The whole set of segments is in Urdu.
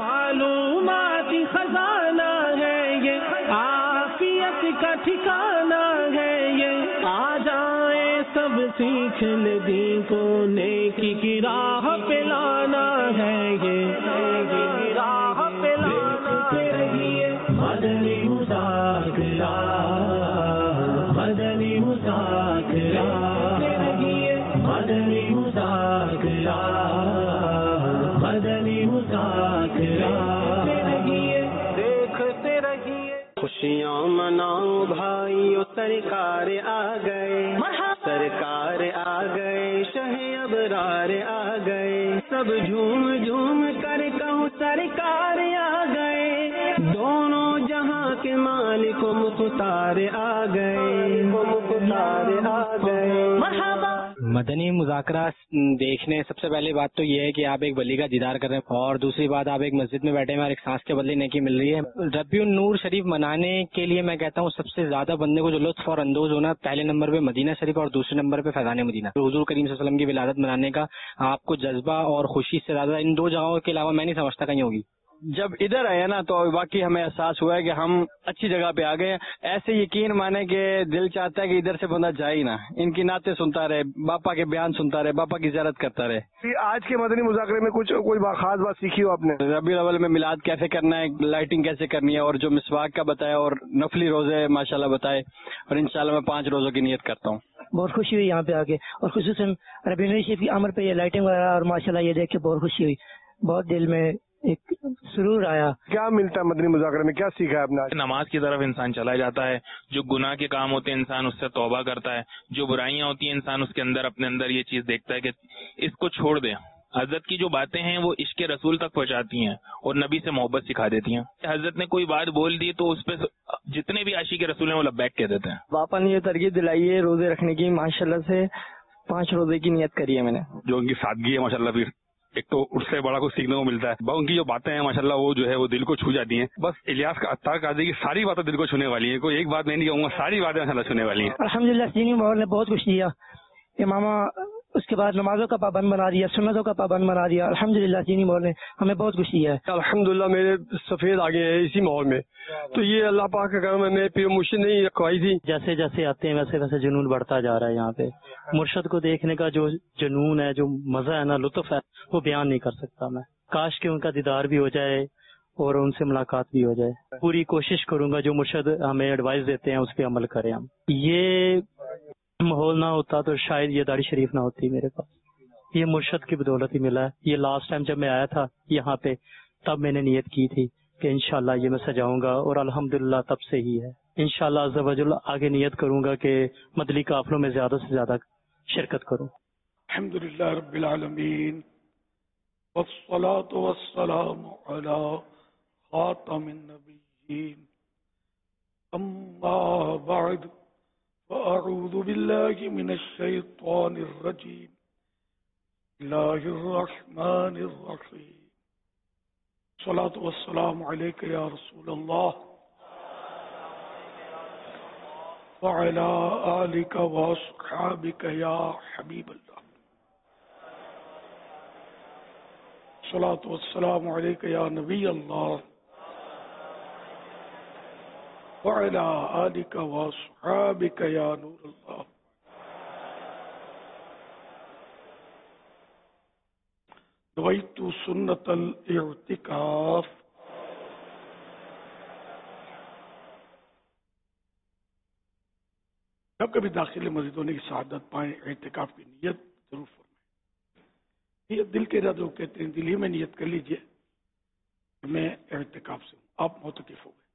معلومات خزانہ ہے یہ، عافیت کا ٹھکانہ ہے یہ، آ جائیں سب سیکھ لے دین کو، نیکی کی راہ پہ لانا ہے یہ، نیکی کی راہ پہ لانا ہے۔ مدنی مذاکرہ، مدنی مذاکرہ، مدنی مذاکرہ، مدنی مذاکرہ، دیکھتے رہیے۔ خوشیاں مناؤ بھائیو، سرکار آ گئے، سرکار آ گئے، شہ ابرار آ گئے، سب جھوم جھوم کر کہوں سرکار آ گئے، دونوں جہاں کے مالک و مختار آ گئے، مختار آ گئے۔ مرحبا۔ مدنی مذاکرہ دیکھنے سب سے پہلی بات تو یہ ہے کہ آپ ایک ولی کا دیدار کر رہے ہیں، اور دوسری بات آپ ایک مسجد میں بیٹھے ہیں اور ایک سانس کے بدلے نیکی مل رہی ہے۔ ربیع النور شریف منانے کے لیے میں کہتا ہوں سب سے زیادہ بندے کو جو لطف اور اندوز ہونا، پہلے نمبر پہ مدینہ شریف اور دوسرے نمبر پہ فیضان مدینہ۔ حضور کریم صلی اللہ علیہ وسلم کی ولادت منانے کا آپ کو جذبہ اور خوشی سے زیادہ ان دو جگہوں کے علاوہ میں نہیں سمجھتا کہیں ہوگی۔ جب ادھر آئے نا تو واقعی ہمیں احساس ہوا ہے کہ ہم اچھی جگہ پہ آ گئے ہیں۔ ایسے یقین مانے کہ دل چاہتا ہے کہ ادھر سے بندہ جائے ہی نہ، ان کی نعتیں سنتا رہے، باپا کے بیان سنتا رہے، باپا کی زیارت کرتا رہے۔ آج کے مدنی مذاکرے میں کوئی خاص بات سیکھی ہو آپ نے؟ ربیع الاول میں میلاد کیسے کرنا ہے، لائٹنگ کیسے کرنی ہے، اور جو مسواک کا بتایا اور نفلی روزے ماشاءاللہ بتائے، اور انشاءاللہ میں 5 روزوں کی نیت کرتا ہوں۔ بہت خوشی ہوئی یہاں پہ آ کے، اور خصوصاً ربیع الاول شریف کی عمر پہ یہ لائٹنگ وغیرہ، اور ماشاءاللہ یہ دیکھ کے بہت خوشی ہوئی، بہت دل میں ایک سرور آیا۔ کیا ملتا ہے مدنی مذاکرے میں، کیا سیکھا ہے آپ نے؟ نماز کی طرف انسان چلا جاتا ہے، جو گناہ کے کام ہوتے ہیں انسان اس سے توبہ کرتا ہے، جو برائیاں ہوتی ہیں انسان اس کے اندر اپنے اندر یہ چیز دیکھتا ہے کہ اس کو چھوڑ دے۔ حضرت کی جو باتیں ہیں وہ عشق رسول تک پہنچاتی ہیں اور نبی سے محبت سکھا دیتی ہیں۔ حضرت نے کوئی بات بول دی تو اس پہ جتنے بھی عاشق رسول ہیں وہ لبیک کہہ دیتے ہیں۔ باپا نے یہ ترغیب دلائی ہے روزے رکھنے کی، ماشاءاللہ سے 5 روزے کی نیت کری ہے میں نے۔ جو ان کی سادگی ہے ماشاءاللہ، پھر ایک تو اس سے بڑا کچھ سیکھنے کو ملتا ہے۔ ان کی جو باتیں ہیں ماشاءاللہ وہ جو ہے وہ دل کو چھو جاتی ہیں۔ بس الیاس کا عطار قادری کی ساری باتیں دل کو چھونے والی ہیں، کوئی ایک بات میں نہیں کہوں گا، ساری باتیں ماشاءاللہ چھونے والی ہیں۔ الحمدللہ سینی ماحول نے بہت کچھ دیا، امامہ اس کے بعد نمازوں کا پابند بنا دیا، سنتوں کا پابند بنا دیا۔ الحمدللہ سینی ماحول نے ہمیں بہت کچھ دیا ہے۔ الحمدللہ میرے سفید آگے ہیں اسی ماحول میں، تو یہ اللہ پاک کا کرم ہے۔ میں پھر مجھ نہیں رکھوائی تھی، جیسے جیسے آتے ہیں ویسے ویسے جنون بڑھتا جا رہا ہے۔ یہاں پہ مرشد کو دیکھنے کا جو جنون ہے، جو مزہ ہے نا، لطف ہے، وہ بیان نہیں کر سکتا میں۔ کاش کہ ان کا دیدار بھی ہو جائے اور ان سے ملاقات بھی ہو جائے۔ پوری کوشش کروں گا جو مرشد ہمیں ایڈوائز دیتے ہیں اس پہ عمل کریں ہم۔ یہ ماحول نہ ہوتا تو شاید یہ داڑھی شریف نہ ہوتی میرے پاس، یہ مرشد کی بدولت ہی ملا ہے۔ یہ لاسٹ ٹائم جب میں آیا تھا یہاں پہ تب میں نے نیت کی تھی کہ انشاءاللہ یہ میں سجاؤں گا، اور الحمدللہ تب سے ہی ہے۔ انشاءاللہ عز و جل آگے نیت کروں گا کہ مدنی قافلوں میں زیادہ سے زیادہ شرکت کروں۔ الحمدللہ رب العالمین، والصلاة والسلام علی خاتم النبیین، اما بعد فاعوذ باللہ من الشیطان الرجیم، بسم اللہ الرحمن الرحیم، الصلاة والسلام علیک یا رسول اللہ وعلی آلک واصحابک یا حبیب اللہ، الصلاة والسلام علیک یا نبی اللہ وعلی آلک واصحابک یا نور اللہ۔ نویت سنت الاعتکاف، جب کبھی داخل مسجد ہونے کی سعادت پائیں اعتکاف کی نیت ضرور فرمائیں۔ نیت دل کے ارادوں کہتے ہیں، دل ہی میں نیت کر لیجئے کہ میں اعتکاف سے ہوں، آپ معتکف ہو گئے۔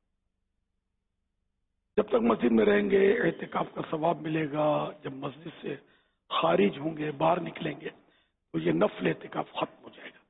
جب تک مسجد میں رہیں گے اعتکاف کا ثواب ملے گا، جب مسجد سے خارج ہوں گے، باہر نکلیں گے تو یہ نفل اعتکاف ختم ہو جائے گا۔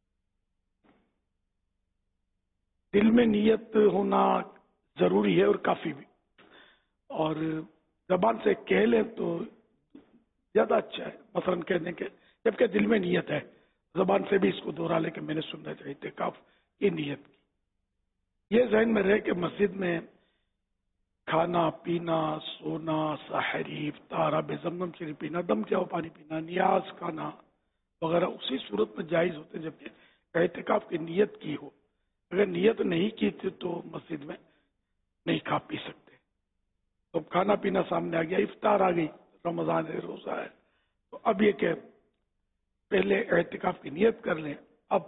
دل میں نیت ہونا ضروری ہے اور کافی بھی، اور زبان سے کہہ لیں تو زیادہ اچھا ہے، مثلا کہہ دیں کہ جبکہ دل میں نیت ہے، زبان سے بھی اس کو دوہرا لے کہ میں نے سنت اعتکاف کی نیت کی۔ یہ ذہن میں رہے کہ مسجد میں کھانا پینا، سونا، سحری، افطار، آب زمزم شریف پینا، دم کیا ہو پانی پینا، نیاز کھانا وغیرہ اسی صورت میں جائز ہوتے ہیں جبکہ اعتکاف کی نیت کی ہو۔ अगर नियत नहीं की थी तो मस्जिद में नहीं खा पी सकते। तो खाना पीना सामने आ गया, इफ्तार आ गई, रमजान है, रोजा है, तो अब ये कि पहले एहतिकाफ की नियत कर लें, अब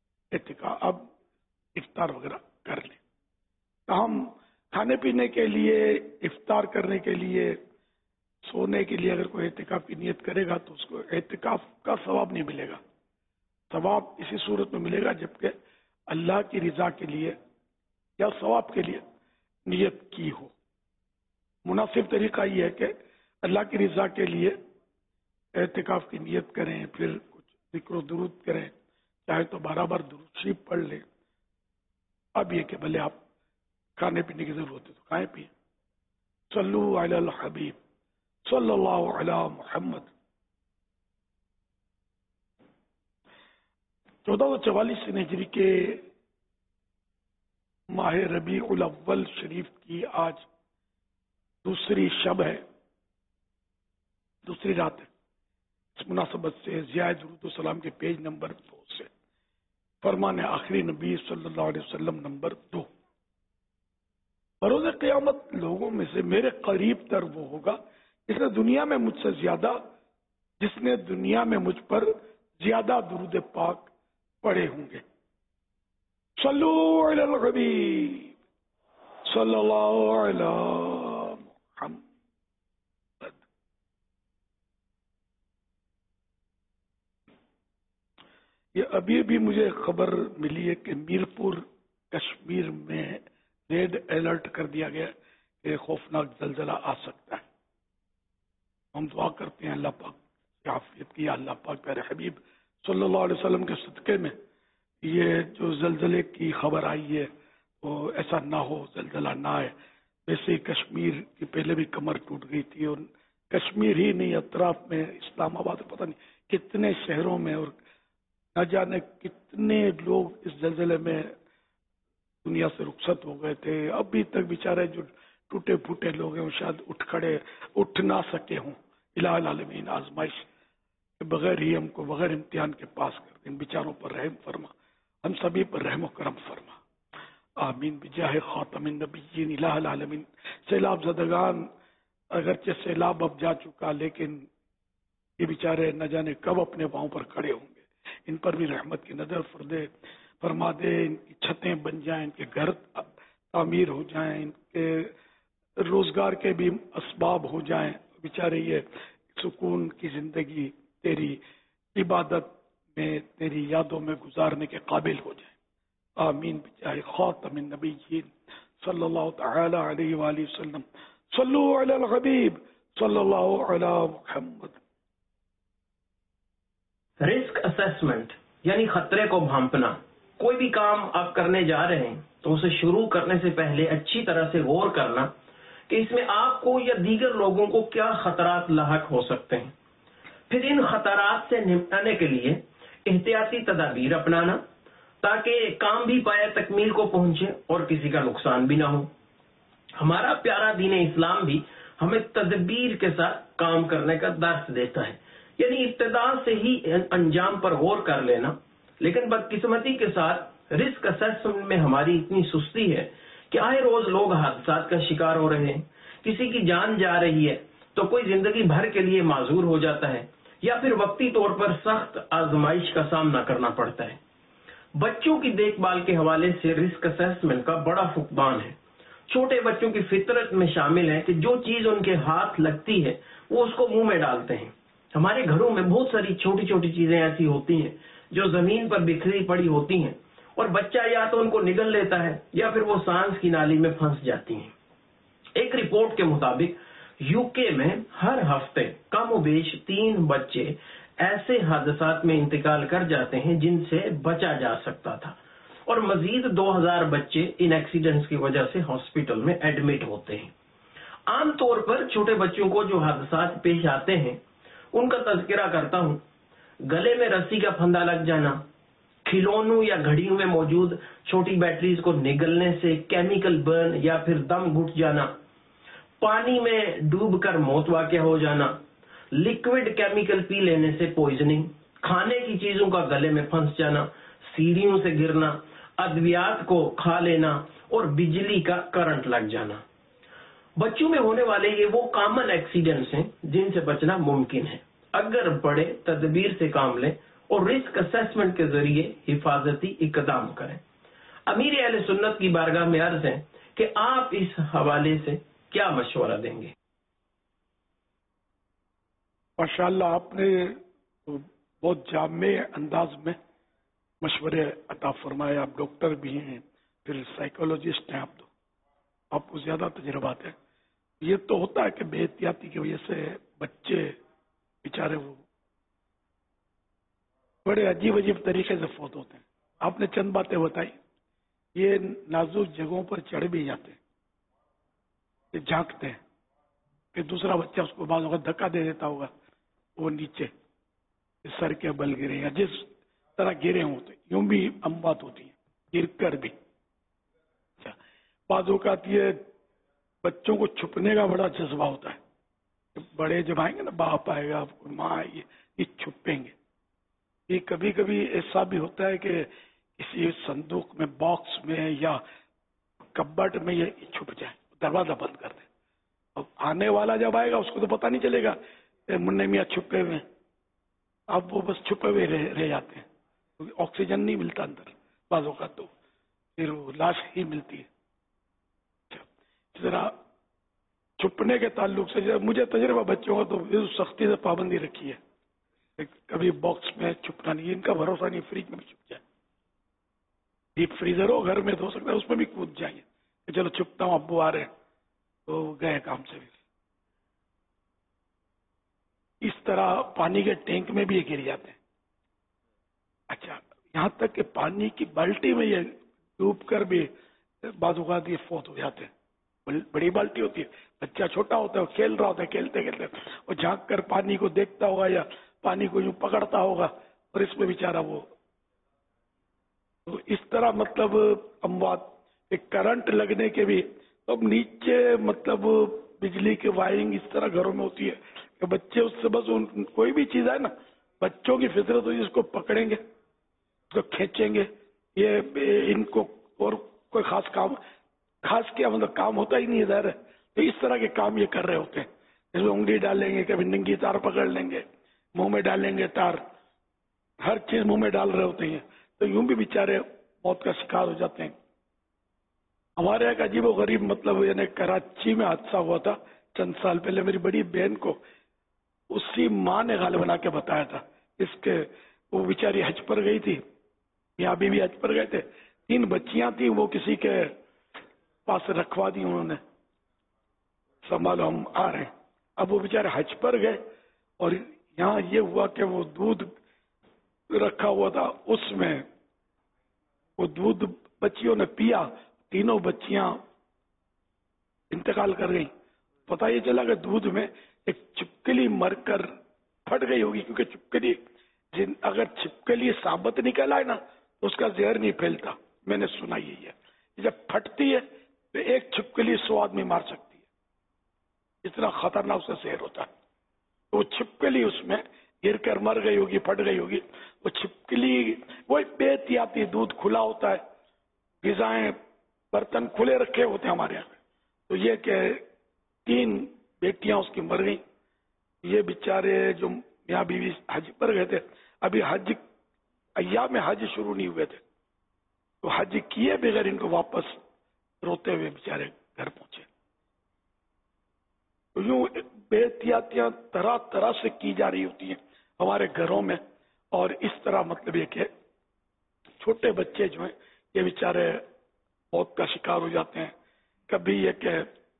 इफ्तार वगैरह कर लें। तो हम खाने पीने के लिए, इफ्तार करने के लिए, सोने के लिए अगर कोई एहतिकाफ की नियत करेगा तो उसको एहतिकाफ का सवाब नहीं मिलेगा। सवाब इसी सूरत में मिलेगा जबकि अल्लाह की रजा के लिए या सवाब के लिए नियत की हो। मुनासिब तरीका ये है कि अल्लाह की रजा के लिए एहतिकाफ की नियत करें, फिर कुछ जिक्र दुरूद करें, चाहे तो 12 बार दुरूद शरीफ पढ़ लें। अब ये कि भले आप खाने पीने की जरूरत है तो खाएं पिए। सल्लु अलल हबीब सल्लल्लाहु अलैहि मुहम्मद। 1444 हिजरी के माह रबीउल अव्वल शरीफ की आज दूसरी शब है, दूसरी रात है। इस मुनासबत से ज़िया दुरूद सलाम के पेज नंबर 2 से फरमान आखिरी नबी सल्लल्लाहु अलैहि वसल्लम नंबर 2। बरोज़ क़यामत लोगों में से मेरे करीब तर वो होगा जिसने दुनिया में मुझसे ज्यादा, जिसने दुनिया में मुझ पर ज्यादा दुरूद पाक पढ़े होंगे। सल्लु अलल हबीब सल्लल्लाहु अलैहि मुहम्मद। ये अभी भी मुझे खबर मिली है कि मीरपुर कश्मीर में रेड अलर्ट कर दिया गया कि खौफनाक जलजला आ सकता है। हम दुआ करते हैं अल्लाह पाक की आफियत की। अल्लाह पाक प्यारे हबीब सल्लल्लाहु अलैहि वसल्लम के सदक़े में ये जो जलजले की खबर आई है तो ऐसा ना हो, जलजला ना आए। वैसे ही कश्मीर की पहले भी कमर टूट गई थी और कश्मीर ही नहीं, अतराफ में इस्लामाबाद, पता नहीं कितने शहरों में और न जाने कितने लोग इस जलजले में दुनिया से रुखसत हो गए थे। अभी तक बेचारे जो टूटे फूटे लोग हैं वो शायद उठ ना सके हों। इलाहुल आलमीन आजमाइश के बगैर ही हमको बगैर इम्तिहान के पास कर, इन बेचारों पर रहम फरमा, हम सभी पर रहम करम फरमा। आमीन बिजाह खातमिन नबिय्यीन। इलाहुल आलमीन सैलाब ज़दगान, अगरचे सैलाब अब जा चुका लेकिन ये बेचारे न जाने कब अपने पाँव पर खड़े होंगे। इन पर भी रहमत की नजर फरमा दे, इनकी छतें बन जाएं, इनके घर तामीर हो जाएं, इनके रोजगार के भी असबाब हो जाएं। बेचारे ये सुकून की जिंदगी तेरी इबादत में, तेरी यादों में गुजारने के काबिल हो जाए। आमीन बिजाह खातमिन नबिय्यीन सल्लल्लाहु तआला अलैहि वसल्लम। सल्लु अलल हबीब सल्लल्लाहु अलैहि मुहम्मद। रिस्क असेसमेंट यानी खतरे को भांपना। कोई भी काम आप करने जा रहे हैं तो उसे शुरू करने से पहले अच्छी तरह से गौर करना कि इसमें आपको या दीगर लोगों को क्या खतरात लाहक हो सकते हैं। फिर इन खतरात से निपटने के लिए एहतियाती तदाबीर अपनाना ताकि काम भी पाया तकमील को पहुंचे और किसी का नुकसान भी ना हो। हमारा प्यारा दीन इस्लाम भी हमें तदबीर के साथ काम करने का दर्स देता है, यानी इब्तिदा से ही अंजाम पर गौर कर लेना। लेकिन बदकिस्मती के साथ रिस्क असेसमेंट में हमारी इतनी सुस्ती है कि आए रोज लोग हादसात का शिकार हो रहे हैं। किसी की जान जा रही है तो कोई जिंदगी भर के लिए माजूर हो जाता है या फिर वक्ती तौर पर सख्त आजमाइश का सामना करना पड़ता है। बच्चों की देखभाल के हवाले से रिस्क असेसमेंट का बड़ा फुकदान है। छोटे बच्चों की फितरत में शामिल है कि जो चीज उनके हाथ लगती है वो उसको मुंह में डालते हैं। हमारे घरों में बहुत सारी छोटी छोटी चीजें ऐसी होती हैं जो जमीन पर बिखरी पड़ी होती हैं और बच्चा या तो उनको निगल लेता है या फिर वो सांस की नाली में फंस जाती हैं। एक रिपोर्ट के मुताबिक यूके में हर हफ्ते कमोबेश 3 बच्चे ऐसे हादसात में इंतकाल कर जाते हैं जिनसे बचा जा सकता था और मजीद 2000 बच्चे इन एक्सीडेंट्स की वजह से हॉस्पिटल में एडमिट होते हैं। आमतौर पर छोटे बच्चों को जो हादसात पेश आते हैं उनका तज़किरा करता हूँ। गले में रस्सी का फंदा लग जाना, खिलौनों या घड़ियों में मौजूद छोटी बैटरीज को निगलने से केमिकल बर्न या फिर दम घुट जाना, पानी में डूबकर मौत वाक़या हो जाना, लिक्विड केमिकल पी लेने से पॉइजनिंग, खाने की चीजों का गले में फंस जाना, सीढ़ियों से गिरना, ادویات کو کھا لینا اور بجلی کا کرنٹ لگ جانا۔ بچوں میں ہونے والے یہ وہ کامن ایکسیڈنٹس ہیں جن سے بچنا ممکن ہے اگر بڑے تدبیر سے کام لیں اور رسک اسیسمنٹ کے ذریعے حفاظتی اقدام کریں۔ امیر اہل سنت کی بارگاہ میں عرض ہے کہ آپ اس حوالے سے کیا مشورہ دیں گے؟ ماشاءاللہ آپ نے بہت جامع انداز میں مشورے عطا فرمائے. آپ ڈاکٹر بھی ہیں, پھر سائیکولوجسٹ ہیں, آپ کو زیادہ تجربات ہے. یہ تو ہوتا ہے کہ بے احتیاطی کی وجہ سے بچے بیچارے وہ بڑے عجیب عجیب طریقے سے فوت ہوتے ہیں. آپ نے چند باتیں بتائی. یہ نازک جگہوں پر چڑھ بھی جاتے ہیں, یہ جھانکتے ہیں کہ دوسرا بچہ اس کو بعض وقت دھکا دے دیتا ہوگا, وہ نیچے سر کے بل گرے یا جس طرح گرے ہوتے, یوں بھی اموات ہوتی ہیں گر کر بھی. بعض اوقات یہ بچوں کو چھپنے کا بڑا جذبہ ہوتا ہے. بڑے جب آئیں گے نا, باپ آئے گا, ماں آئے گی, یہ چھپیں گے. یہ کبھی کبھی ایسا بھی ہوتا ہے کہ کسی صندوق میں, باکس میں یا کبٹ میں یہ چھپ جائے, دروازہ بند کر دیں. اب آنے والا جب آئے گا اس کو تو پتہ نہیں چلے گا منہ میاں چھپے ہوئے ہیں. اب وہ بس چھپے ہوئے رہ جاتے ہیں, کیونکہ آکسیجن نہیں ملتا اندر بعض اوقات, تو پھر وہ لاش ہی ملتی ہے. ذرا چھپنے کے تعلق سے مجھے تجربہ بچوں کا تو سختی سے پابندی رکھی ہے, کبھی باکس میں چھپنا نہیں, ان کا بھروسہ نہیں فریج میں بھی چھپ جائے. ڈیپ فریزر ہو گھر میں تو ہو سکتا ہے اس میں بھی کود جائیں, کہ چلو چھپتا ہوں, ابو آ رہے ہیں تو گئے کام سے. اس طرح پانی کے ٹینک میں بھی یہ گر جاتے ہیں. اچھا, یہاں تک کہ پانی کی بالٹی میں یہ ڈوب کر بھی بعض اوقات یہ فوت ہو جاتے ہیں. بڑی بالٹی ہوتی ہے, بچہ چھوٹا ہوتا ہے, وہ کھیل رہا ہوتا ہے, کھیلتے کھیلتے وہ جھانک کر پانی کو دیکھتا ہوگا یا پانی کو یوں پکڑتا ہوگا, اور اس میں بیچارہ وہ. تو اس طرح مطلب اموات. ایک کرنٹ لگنے کے بھی تو نیچے مطلب بجلی کی وائرنگ اس طرح گھروں میں ہوتی ہے کہ بچے اس سے بس کوئی بھی چیز ہے نا, بچوں کی فطرت ہوئی, اس کو پکڑیں گے, اس کو کھینچیں گے. یہ ان کو اور کوئی خاص کیا مطلب کام ہوتا ہی نہیں ہے ظاہر ہے. تو اس طرح کے کام یہ کر رہے ہوتے ہیں. اس میں انگلی ڈالیں گے, کبھی ننگی تار پکڑ لیں گے, منہ میں ڈالیں گے تار, ہر چیز منہ میں ڈال رہے ہوتے ہیں. تو یوں بھی بیچارے موت کا شکار ہو جاتے ہیں. ہمارے ایک عجیب و غریب مطلب یعنی کراچی میں حادثہ ہوا تھا چند سال پہلے. میری بڑی بہن کو اسی ماں نے غالب بنا کے بتایا تھا. اس کے وہ بیچاری حج پر گئی تھی, یہاں بھی حج پر گئے تھے, 3 بچیاں تھیں, وہ کسی کے پاس رکھوا دی انہوں نے, سنبھالو ہم آ رہے ہیں. اب وہ بیچارے حج پر گئے اور یہاں یہ ہوا کہ وہ دودھ رکھا ہوا تھا, اس میں وہ دودھ بچیوں نے پیا, 3 بچیاں انتقال کر گئی. پتہ یہ چلا کہ دودھ میں ایک چھپکلی مر کر پھٹ گئی ہوگی, کیونکہ چھپکلی اگر چھپکلی ثابت نکل آئے نا تو اس کا زہر نہیں پھیلتا. میں نے سنا یہی ہے, جب پھٹتی ہے تو ایک چھپکلی 100 آدمی مار سکتی ہے, اتنا خطرناک اس کا زہر ہوتا ہے. تو وہ چھپکلی اس میں گر کر مر گئی ہوگی, پھٹ گئی ہوگی. وہ چھپکلی وہ بے احتیاطی, دودھ کھلا ہوتا ہے, غذائیں برتن کھلے رکھے ہوتے ہیں ہمارے یہاں. تو یہ کہ 3 بیٹیاں اس کی مر گئیں. یہ بیچارے جو میاں بیوی حج پر گئے تھے, ابھی حج ایام میں حج شروع نہیں ہوئے تھے, تو حج کیے بغیر ان کو واپس روتے ہوئے بیچارے گھر پہنچے. تو یوں بے احتیاطیاں طرح طرح سے کی جا رہی ہوتی ہیں ہمارے گھروں میں. اور اس طرح مطلب یہ کہ چھوٹے بچے جو ہیں یہ بیچارے موت کا شکار ہو جاتے ہیں. کبھی یہ کہ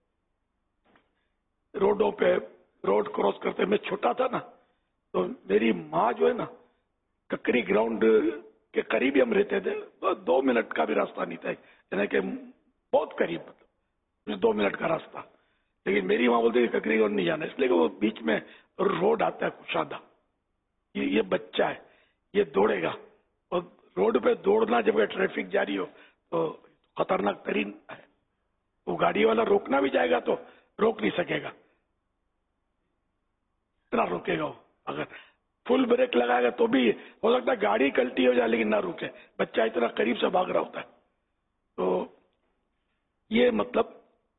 روڈوں پہ روڈ کراس کرتے, میں چھوٹا تھا نا تو میری ماں جو ہے نا, ککری گراؤنڈ کے قریب ہی ہم رہتے تھے, 2 منٹ کا بھی راستہ نہیں تھا, یعنی کہ بہت قریب, مطلب 2 منٹ کا راستہ. لیکن میری ماں بولتی کہ ککری گراؤنڈ نہیں جانا, اس لیے کہ وہ بیچ میں روڈ آتا ہے کشادہ, یہ بچہ ہے, یہ دوڑے گا, اور روڈ پہ دوڑنا جب ٹریفک جاری ہو تو خطرناک ترین ہے. وہ گاڑی والا روکنا بھی جائے گا تو روک نہیں سکے گا, اتنا روکے گا وہ. اگر फुल ब्रेक लगाएगा तो भी हो सकता है गाड़ी कल्टी हो जाए लेकिन ना रुके, बच्चा इतना करीब से भाग रहा होता है। तो ये मतलब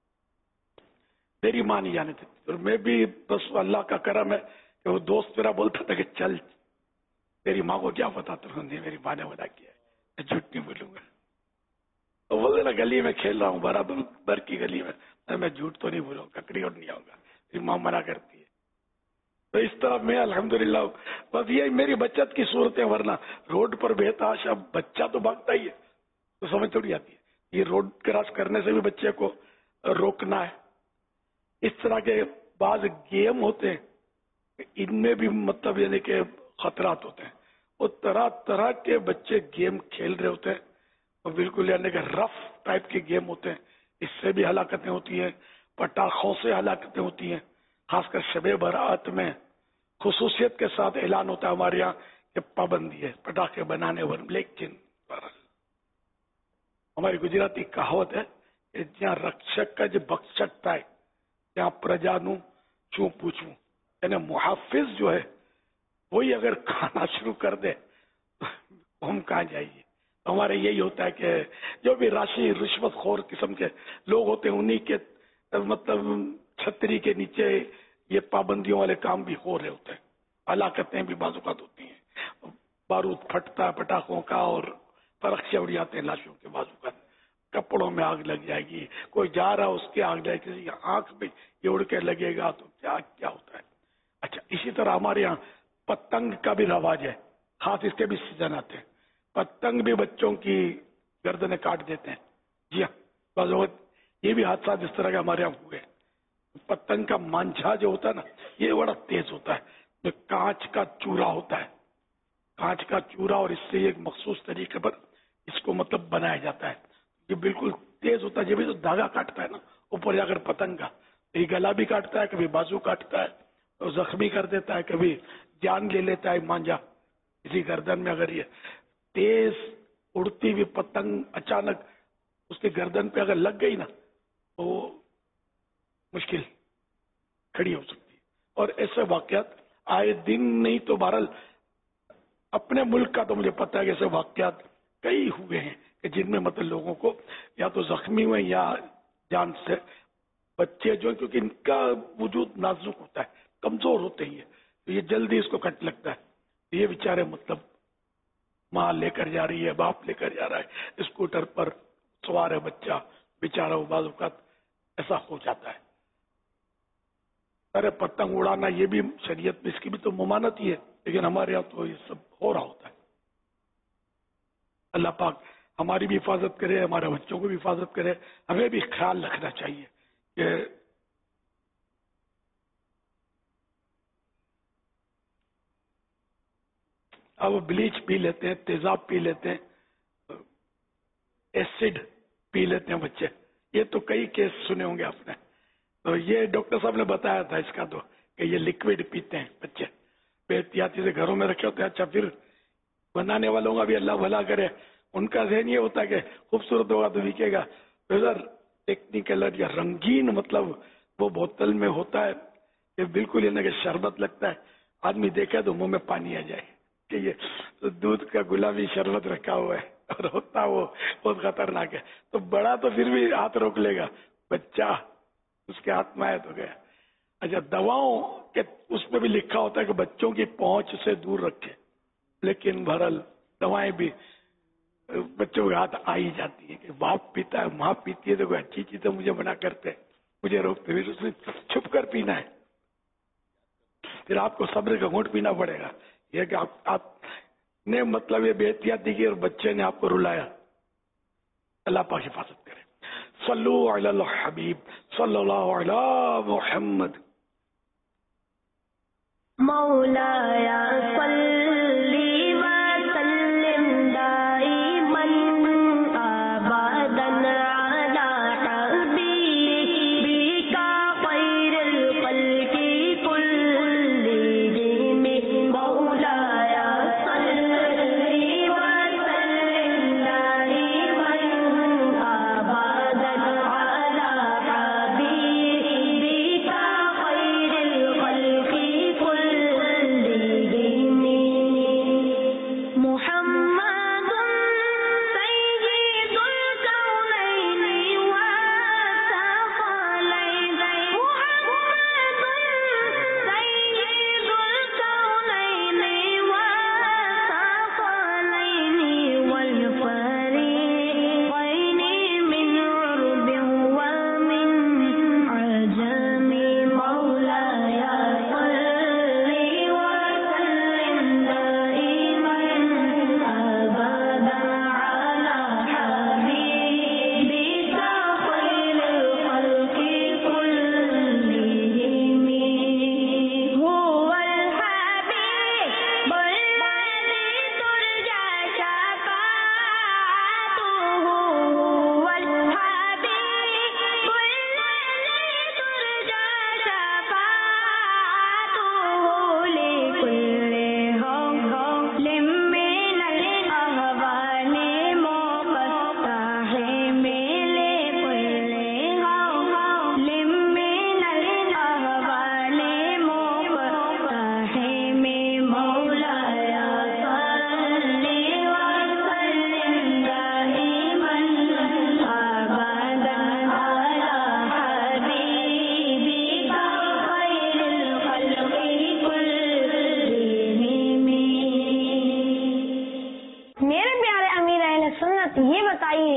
मेरी माँ नहीं जाने देती, और मैं भी बस अल्लाह का करम है कि वो दोस्त मेरा बोलता था कि चल तेरी माँ को क्या पता तुमने, मेरी माँ ने मना किया है, मैं झूठ नहीं बोलूंगा। तो बोलते ना गली में खेल रहा हूँ बराबर की गली में, मैं झूठ तो नहीं बोलूंगा, ककड़ी और नहीं आऊंगा, मेरी माँ मना करती है। तो इस तरह मैं अल्हम्दुलिल्लाह बस ये मेरी बचत की सूरत है, वरना रोड पर बेतहाशा बच्चा तो भागता ही है, तो समझ थोड़ी आती है। ये रोड क्रॉस करने से भी बच्चे को रोकना है। इस तरह के बाज गेम होते हैं, इनमें भी मतलब यानी कि खतरात होते हैं। वो तरह तरह के बच्चे गेम खेल रहे होते हैं और बिल्कुल यानी कि रफ टाइप के गेम होते हैं, इससे भी हलाकतें होती हैं, पटाखों से हलाकतें होती हैं। खासकर शबे बारात में खुसूसियत के साथ ऐलान होता है हमारे यहाँ कि पाबंदी है पटाखे बनाने पर, लेकिन हमारी गुजराती कहावत है कि જ્યાં रक्षक का जो बख्शट થાય ત્યાં પ્રજાનું શું પૂછવું, यानी मुहाफिज जो है वही अगर खाना शुरू कर दे तो हम कहाँ जाइए। तो हमारे यही होता है कि जो भी राशि रिश्वतखोर किस्म के लोग होते हैं उन्हीं के मतलब छतरी के नीचे ये पाबंदियों वाले काम भी हो रहे होते हैं, हलाकतें भी बाजुकात होती हैं, बारूद फटता है पटाखों का और फरक्शे उड़ जाते हैं लाशों के बाजुकात, कपड़ों में आग लग जाएगी, कोई जा रहा उसके आग जाएगी, किसी की आंख में ये उड़ के लगेगा तो क्या क्या होता है। अच्छा, इसी तरह हमारे यहाँ पतंग का भी रवाज है, खास इसके भी सीजन आते हैं, पतंग भी बच्चों की गर्दनें काट देते हैं। जी हाँ, बस ये भी हादसा इस तरह के हमारे यहाँ हुए। पतंग का मांझा जो होता है ना, ये बड़ा तेज होता है, जो कांच का चूरा होता है, कांच का चूरा, और इससे एक मखसूस तरीके पर इसको मतलब बनाया जाता है। ये बिल्कुल तेज होता है, जब भी तो धागा काटता है ना ऊपर जाकर पतंग का, ये गला भी काटता है, कभी बाजू काटता है तो जख्मी कर देता है, कभी जान ले लेता है मांझा इसी गर्दन में। अगर ये तेज उड़ती हुई पतंग अचानक उसके गर्दन पे अगर लग गई ना तो मुश्किल खड़ी हो सकती है। और ऐसे वाकयात आए दिन नहीं तो बहरहाल अपने मुल्क का तो मुझे पता है कि ऐसे वाकयात कई हुए हैं कि जिनमें मतलब लोगों को या तो जख्मी हुए या जान से बच्चे जो, क्योंकि इनका वजूद नाजुक होता है, कमजोर होते ही है, तो ये जल्दी इसको कट लगता है। तो ये बेचारे मतलब माँ लेकर जा रही है, बाप लेकर जा रहा है, स्कूटर पर सवार है बच्चा, बेचारा वो बाजुकात ऐसा हो जाता है। अरे पतंग उड़ाना ये भी शरीयत में इसकी भी तो ममानत ही है, लेकिन हमारे यहाँ तो ये सब हो रहा होता है। अल्लाह पाक हमारी भी हिफाजत करे, हमारे बच्चों को भी हिफाजत करे। हमें भी ख्याल रखना चाहिए कि अब ब्लीच पी लेते हैं, तेजाब पी लेते हैं, एसिड पी लेते हैं बच्चे, ये तो कई केस सुने होंगे आपने। तो ये डॉक्टर साहब ने बताया था इसका तो कि ये लिक्विड पीते हैं बच्चे, बेहतियाती से घरों में रखे होते हैं। अच्छा, फिर बनाने वालों का भी अल्लाह भला करे, उनका ज़हन ये होता है कि खूबसूरत होगा तो बिकेगा, तो इधर टेक्निकल या रंगीन मतलब वो बोतल में होता है, ये बिल्कुल ये ना कि शरबत लगता है, आदमी देखे तो मुंह में पानी आ जाए कि ये तो दूध का गुलाबी शरबत रखा हुआ है, और होता वो बहुत खतरनाक है। तो बड़ा तो फिर भी हाथ रोक लेगा, बच्चा उसके हाथ में आया तो गया। अच्छा, दवाओं के उसमें भी लिखा होता है कि बच्चों की पहुंच से दूर रखे, लेकिन बहरहाल दवाएं भी बच्चों के हाथ आ ही जाती है कि बाप पीता है, माँ पीती है, तो कोई अच्छी चीज तो मुझे मना करते, मुझे रोकते, फिर उसमें छुप कर पीना है, फिर आपको सब्र का घूंट पीना पड़ेगा। यह कि आपने मतलब ये बेहतियाती की और बच्चे ने आपको रुलाया। अल्लाह पाक हिफाजत करे। सल्लु अला हबीब सल्लल्लाहु अला मुहम्मद। मौलाया सल्ली व सल्लिम दाइमन अबदन अला हबीबिका खैरुल खल्क़ि कुल्लिहिम। मौलाया सल्ली व सल्लिम दाइमन अबदन अला हबीबिका खैरुल खल्क़ि कुल्लिहिम।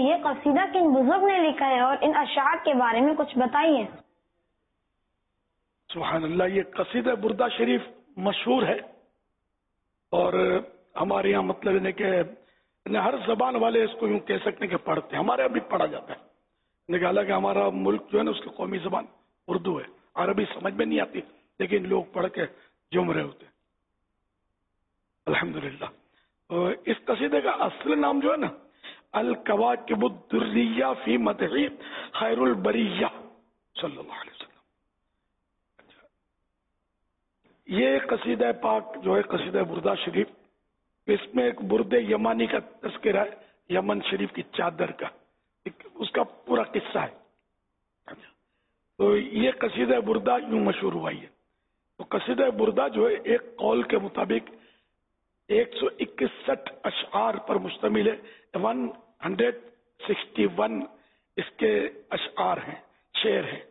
یہ قصیدہ کن بزرگ نے لکھا ہے اور ان اشعار کے بارے میں کچھ بتائیے. سبحان اللہ. یہ قصیدہ بردہ شریف مشہور ہے اور ہمارے یہاں مطلب ہے کہ ہر زبان والے اس کو یوں کہہ سکتے ہیں کہ پڑھتے ہیں. ہمارے یہاں بھی پڑھا جاتا ہے. حالانکہ ہمارا ملک جو ہے نا اس کی قومی زبان اردو ہے. عربی سمجھ میں نہیں آتی لیکن لوگ پڑھ کے جم رہے ہوتے ہیں. الحمدللہ. اس قصیدے کا اصل نام جو ہے نا الکواکب الدریہ فی مدح خیر البریہ صلی اللہ علیہ وسلم. یہ قصیدہ پاک جو ہے قصیدہ بردہ شریف، اس میں ایک برد یمانی کا تذکرہ ہے، یمن شریف کی چادر کا، اس کا پورا قصہ ہے. تو یہ قصیدہ بردہ یوں مشہور ہوا ہے. تو قصیدہ بردہ جو ہے ایک قول کے مطابق 161 اشعار پر مشتمل ہے. 161 اس کے اشعار ہیں، شعر ہیں.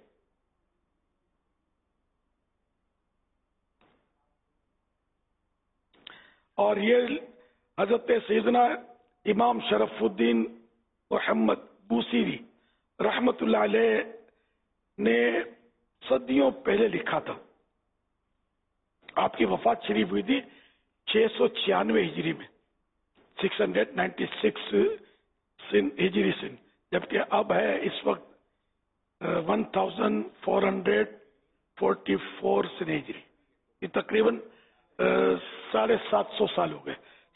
اور یہ حضرت سیدنا امام شرف الدین محمد بوسیری رحمت اللہ علیہ نے صدیوں پہلے لکھا تھا. آپ کی وفات شریف ہوئی تھی 696 ہجری میں، 696 ہجری سن، جبکہ اب ہے اس وقت 1444 سن ہجری. یہ تقریباً 750 سال ہو گئے.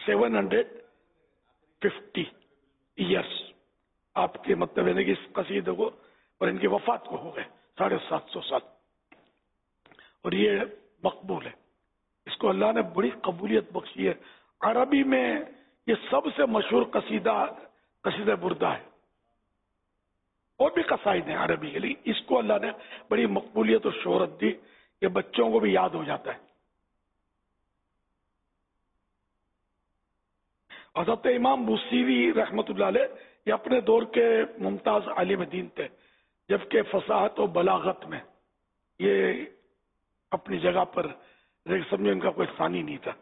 750 ایئرس آپ کے مطلب ہے کہ اس قصیدے کو اور ان کی وفات کو ہو گئے 750 سال. اور یہ مقبول ہے. اس کو اللہ نے بڑی قبولیت بخشی ہے. عربی میں یہ سب سے مشہور قصیدہ بردہ ہے. اور بھی قصائد ہیں عربی کے لیے، اس کو اللہ نے بڑی مقبولیت اور شہرت دی کہ بچوں کو بھی یاد ہو جاتا ہے. حضرت امام بوسیری رحمت اللہ علیہ یہ اپنے دور کے ممتاز عالم دین تھے، جبکہ فصاحت و بلاغت میں یہ اپنی جگہ پر سمجھے ان کا کوئی ثانی نہیں تھا.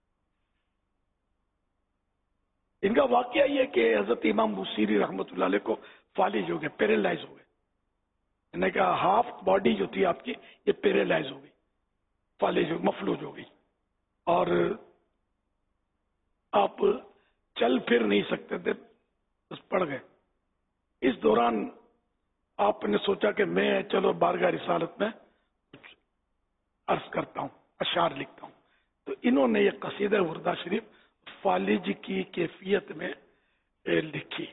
ان کا واقعہ یہ کہ حضرت امام بوسیری رحمت اللہ علیہ کو فالج ہو گئے، پیرالائز ہو گئے. یعنی کہ ہاف باڈی جو تھی آپ کی یہ پیرالائز ہو گئی، فالج ہو، مفلوج ہو گئی، اور آپ چل پھر نہیں سکتے تھے، بس پڑ گئے. اس دوران آپ نے سوچا کہ میں چلو بارگاہ رسالت میں عرض کرتا ہوں، اشعار لکھتا ہوں. تو انہوں نے یہ قصیدہ بردہ شریف فالج کی کیفیت میں لکھی،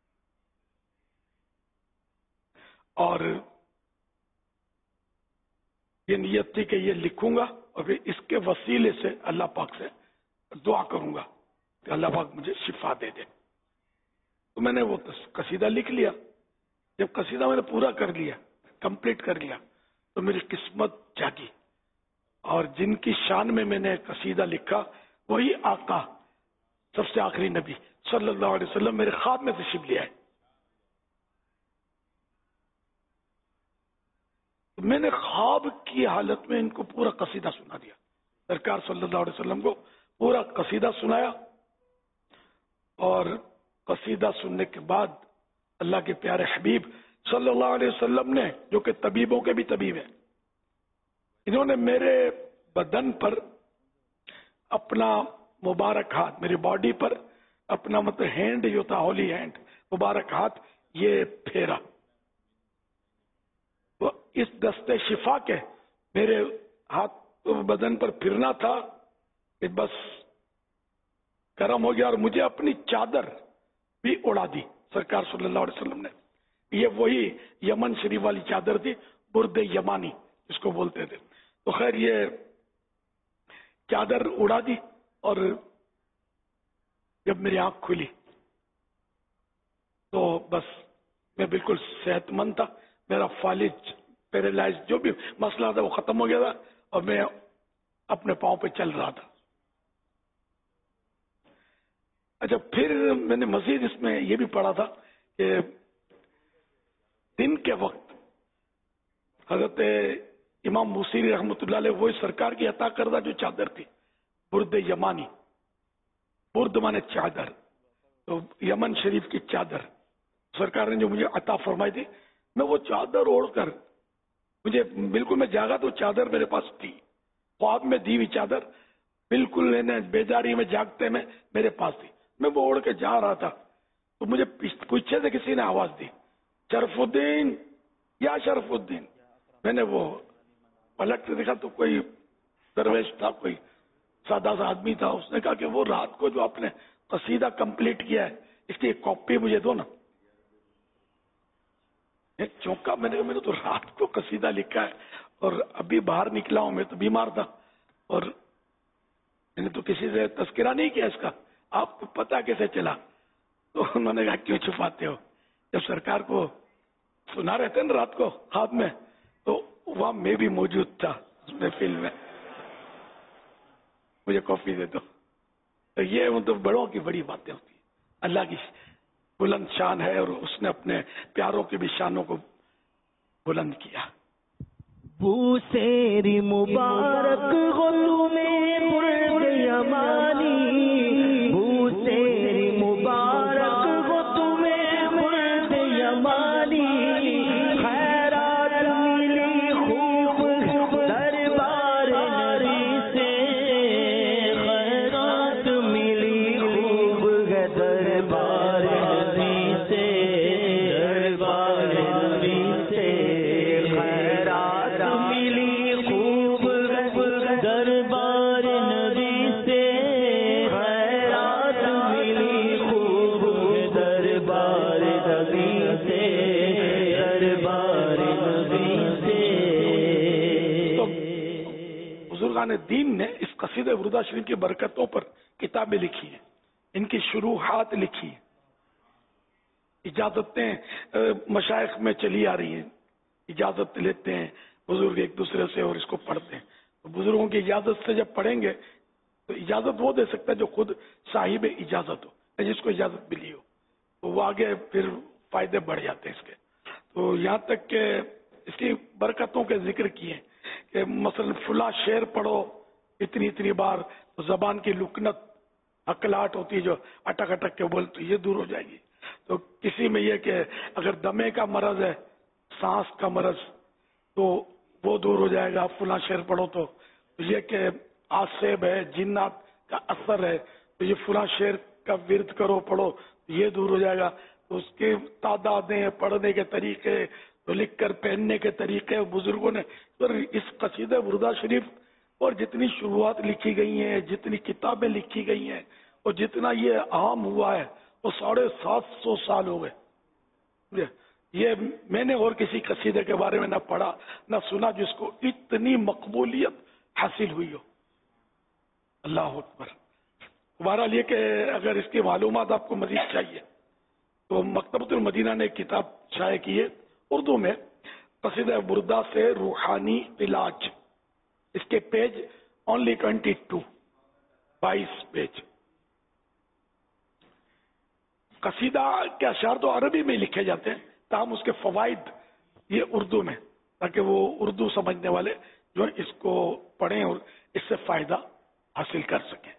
اور یہ نیت تھی کہ یہ لکھوں گا اور پھر اس کے وسیلے سے اللہ پاک سے دعا کروں گا کہ اللہ پاک مجھے شفا دے دے. تو میں نے وہ قصیدہ لکھ لیا. جب قصیدہ میں نے پورا کر لیا، کمپلیٹ کر لیا، تو میری قسمت جاگی، اور جن کی شان میں نے قصیدہ لکھا وہی آقا سب سے آخری نبی صلی اللہ علیہ وسلم میرے خواب میں تشریف لے آئے. میں نے خواب کی حالت میں ان کو پورا قصیدہ سنا دیا. سرکار صلی اللہ علیہ وسلم کو پورا قصیدہ سنایا، اور قصیدہ سننے کے بعد اللہ کے پیارے حبیب صلی اللہ علیہ وسلم نے، جو کہ طبیبوں کے بھی طبیب ہیں، انہوں نے میرے بدن پر اپنا مبارک ہاتھ، میری باڈی پر اپنا مطلب ہینڈ جو تھا، ہولی ہینڈ، مبارک ہاتھ یہ پھیرا. تو اس دستے شفا کے میرے ہاتھ بدن پر پھرنا تھا کہ بس کرم ہو گیا، اور مجھے اپنی چادر بھی اڑا دی سرکار صلی اللہ علیہ وسلم نے. یہ وہی یمن شریف والی چادر تھی، برد یمانی اس کو بولتے تھے. تو خیر یہ چادر اڑا دی، اور جب میری آنکھ کھلی تو بس میں بالکل صحت مند تھا. میرا فالج پیرالائز جو بھی مسئلہ تھا وہ ختم ہو گیا تھا، اور میں اپنے پاؤں پہ چل رہا تھا. اچھا، پھر میں نے مزید اس میں یہ بھی پڑھا تھا کہ دن کے وقت حضرت امام بوسیری رحمۃ اللہ علیہ وہی سرکار کی عطا کردہ جو چادر تھی، برد یمانی، برد مانے چادر، تو یمن شریف کی چادر، سرکار نے جو مجھے عطا فرمائی تھی، میں وہ چادر اوڑھ کر مجھے بالکل میں جاگا تو چادر میرے پاس تھی، خواب میں دی ہوئی چادر بالکل بیداری میں جاگتے میں میرے پاس تھی. میں وہ اوڑھ کے جا رہا تھا تو مجھے پیچھے سے کسی نے آواز دی، شرف الدین یا شرف الدین. میں نے وہ پلٹ کے دیکھا تو کوئی درویش تھا، کوئی سادہ سا آدمی تھا. اس نے کہا کہ وہ رات کو جو آپ نے قصیدہ کمپلیٹ کیا ہے اس کی ایک کاپی مجھے دو نا. چونکا میں نے تو رات کو قصیدہ لکھا ہے اور ابھی باہر نکلا ہوں، میں تو بیمار تھا اور میں نے تو کسی سے تذکرہ نہیں کیا اس کا، آپ کو پتا کیسے چلا؟ تو انہوں نے کہا کیوں چھپاتے ہو؟ جب سرکار کو سنا رہے تھے نا رات کو خواب میں تو وہاں میں بھی موجود تھا اس میں فلم میں. مجھے کافی دے دو. تو یہ مطلب بڑوں کی بڑی باتیں ہوتی ہیں. اللہ کی بلند شان ہے اور اس نے اپنے پیاروں کی بھی شانوں کو بلند کیا. بوسیری مبارک ہو تمہیں برد یمانی، بوسیری مبارک ہو تمہیں برد یمانی، خیرات ملی خوب دربار نبی سے، خیرات ملی خوب دربار نبی سے، دربار نبی سے خیرات ملی خوب دربار نبی سے، خیرات ملی خوب دربار نبی سے، دربار نبی سے. بزرگان دین نے اس قصیدہ وردا شریف کی برکتوں پر کتابیں لکھی ہیں، ان کی شروحات لکھی ہیں. اجازتیں مشائخ میں چلی آ رہی ہیں، اجازت لیتے ہیں بزرگ ایک دوسرے سے اور اس کو پڑھتے ہیں. تو بزرگوں کی اجازت سے جب پڑھیں گے تو اجازت وہ دے سکتا ہے جو خود صاحب اجازت ہو، جس کو اجازت ملی ہو، تو وہ آگے پھر فائدے بڑھ جاتے ہیں اس کے. تو یہاں تک کہ اس کی برکتوں کے ذکر کیے کہ مثلا فلاں شعر پڑھو اتنی بار تو زبان کی لکنت اکلاٹ ہوتی ہے جو اٹک اٹک کے بولتے یہ دور ہو جائے گی. تو کسی میں یہ کہ اگر دمے کا مرض ہے، سانس کا مرض، تو وہ دور ہو جائے گا فلاں شعر پڑھو. تو یہ کہ آسیب ہے، جنات کا اثر ہے، تو یہ فلاں شعر کا ورد کرو پڑھو یہ دور ہو جائے گا. تو اس کی تعدادیں، پڑھنے کے طریقے، تو لکھ کر پہننے کے طریقے بزرگوں نے اس قصیدہ وردا شریف اور جتنی شروعات لکھی گئی ہیں، جتنی کتابیں لکھی گئی ہیں اور جتنا یہ عام ہوا ہے وہ 750 سال ہو گئے. یہ میں نے اور کسی قصیدے کے بارے میں نہ پڑھا نہ سنا جس کو اتنی مقبولیت حاصل ہوئی ہو. اللہ اکبر. بہرحال یہ کہ اگر اس کی معلومات آپ کو مزید چاہیے تو مکتبۃ المدینہ نے ایک کتاب شائع کی ہے اردو میں، قصیدہ بردا سے روحانی علاج. اس کے پیج اونلی 22 پیج. قصیدہ کے اشعار تو عربی میں لکھے جاتے ہیں، تاہم اس کے فوائد یہ اردو میں، تاکہ وہ اردو سمجھنے والے جو اس کو پڑھیں اور اس سے فائدہ حاصل کر سکیں.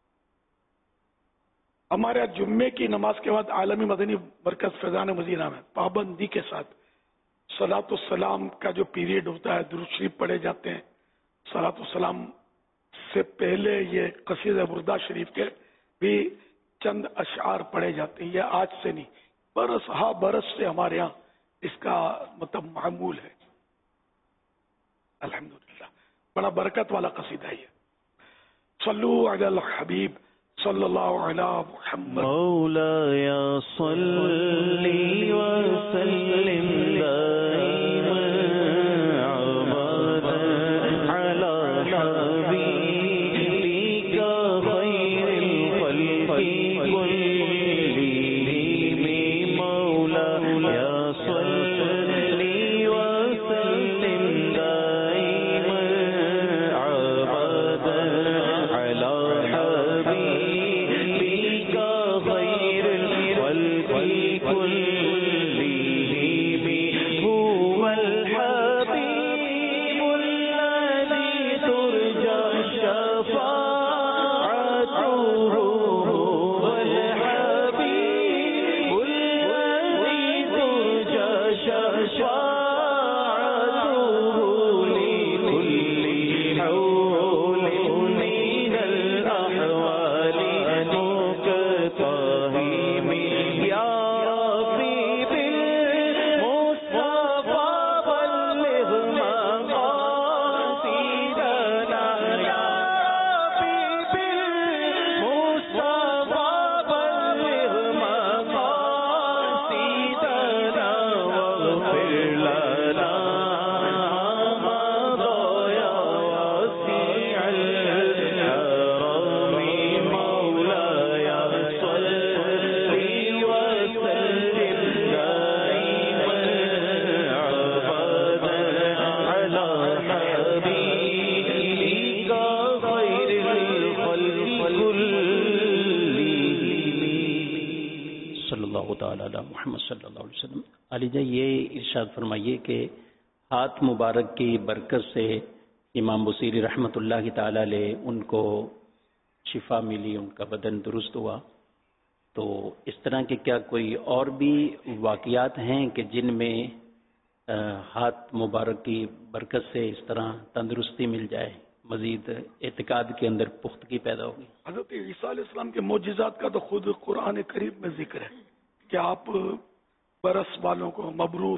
ہمارے جمعے کی نماز کے بعد عالمی مدنی مرکز فیضان مدینہ میں پابندی کے ساتھ صلاۃ السلام کا جو پیریڈ ہوتا ہے، درود شریف پڑھے جاتے ہیں. صلاۃ السلام سے پہلے یہ قصیدہ بردا شریف کے بھی چند اشعار پڑھے جاتے ہیں. یہ آج سے نہیں، برس سے ہمارے ہاں اس کا مطلب معمول ہے. الحمدللہ بڑا برکت والا قصیدہ ہے. صلو علی الحبیب صلی اللہ علی محمد. مولاي صل وسلم دائما ابدا على حبيبك خير الخلق كلهم. مولاي صل وسلم دائما ابدا على حبيبك خير الخلق كلهم. محمد صلی اللہ علیہ وسلم. علی جی یہ ارشاد فرمائیے کہ ہاتھ مبارک کی برکت سے امام بصیری رحمۃ اللہ تعالی علیہ ان کو شفا ملی، ان کا بدن درست ہوا، تو اس طرح کے کیا کوئی اور بھی واقعات ہیں کہ جن میں ہاتھ مبارک کی برکت سے اس طرح تندرستی مل جائے، مزید اعتقاد کے اندر پختگی پیدا ہوگی؟ حضرت عیسیٰ علیہ السلام کے معجزات کا تو خود قرآن کریم میں ذکر ہے کہ آپ برس والوں کو مبروس،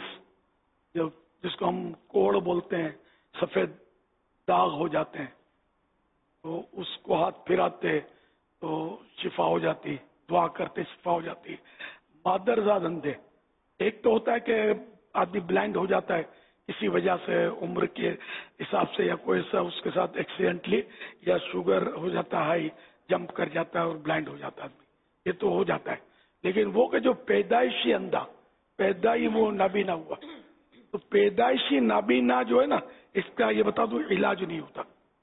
جس کو ہم کوڑ بولتے ہیں، سفید داغ ہو جاتے ہیں، تو اس کو ہاتھ پھراتے تو شفا ہو جاتی، دعا کرتے شفا ہو جاتی. مادرزاد اندھے، ایک تو ہوتا ہے کہ آدمی بلائنڈ ہو جاتا ہے کسی وجہ سے، عمر کے حساب سے یا کوئی ایسا اس کے ساتھ ایکسیڈنٹلی، یا شوگر ہو جاتا ہے، ہائی جمپ کر جاتا ہے اور بلائنڈ ہو جاتا ہے آدمی، یہ تو ہو جاتا ہے. لیکن وہ کہ جو پیدائشی اندھا، پیدائی وہ نابینا ہوا، تو پیدائشی نابینا جو ہے نا، اس کا یہ بتا دوں علاج نہیں ہوتا،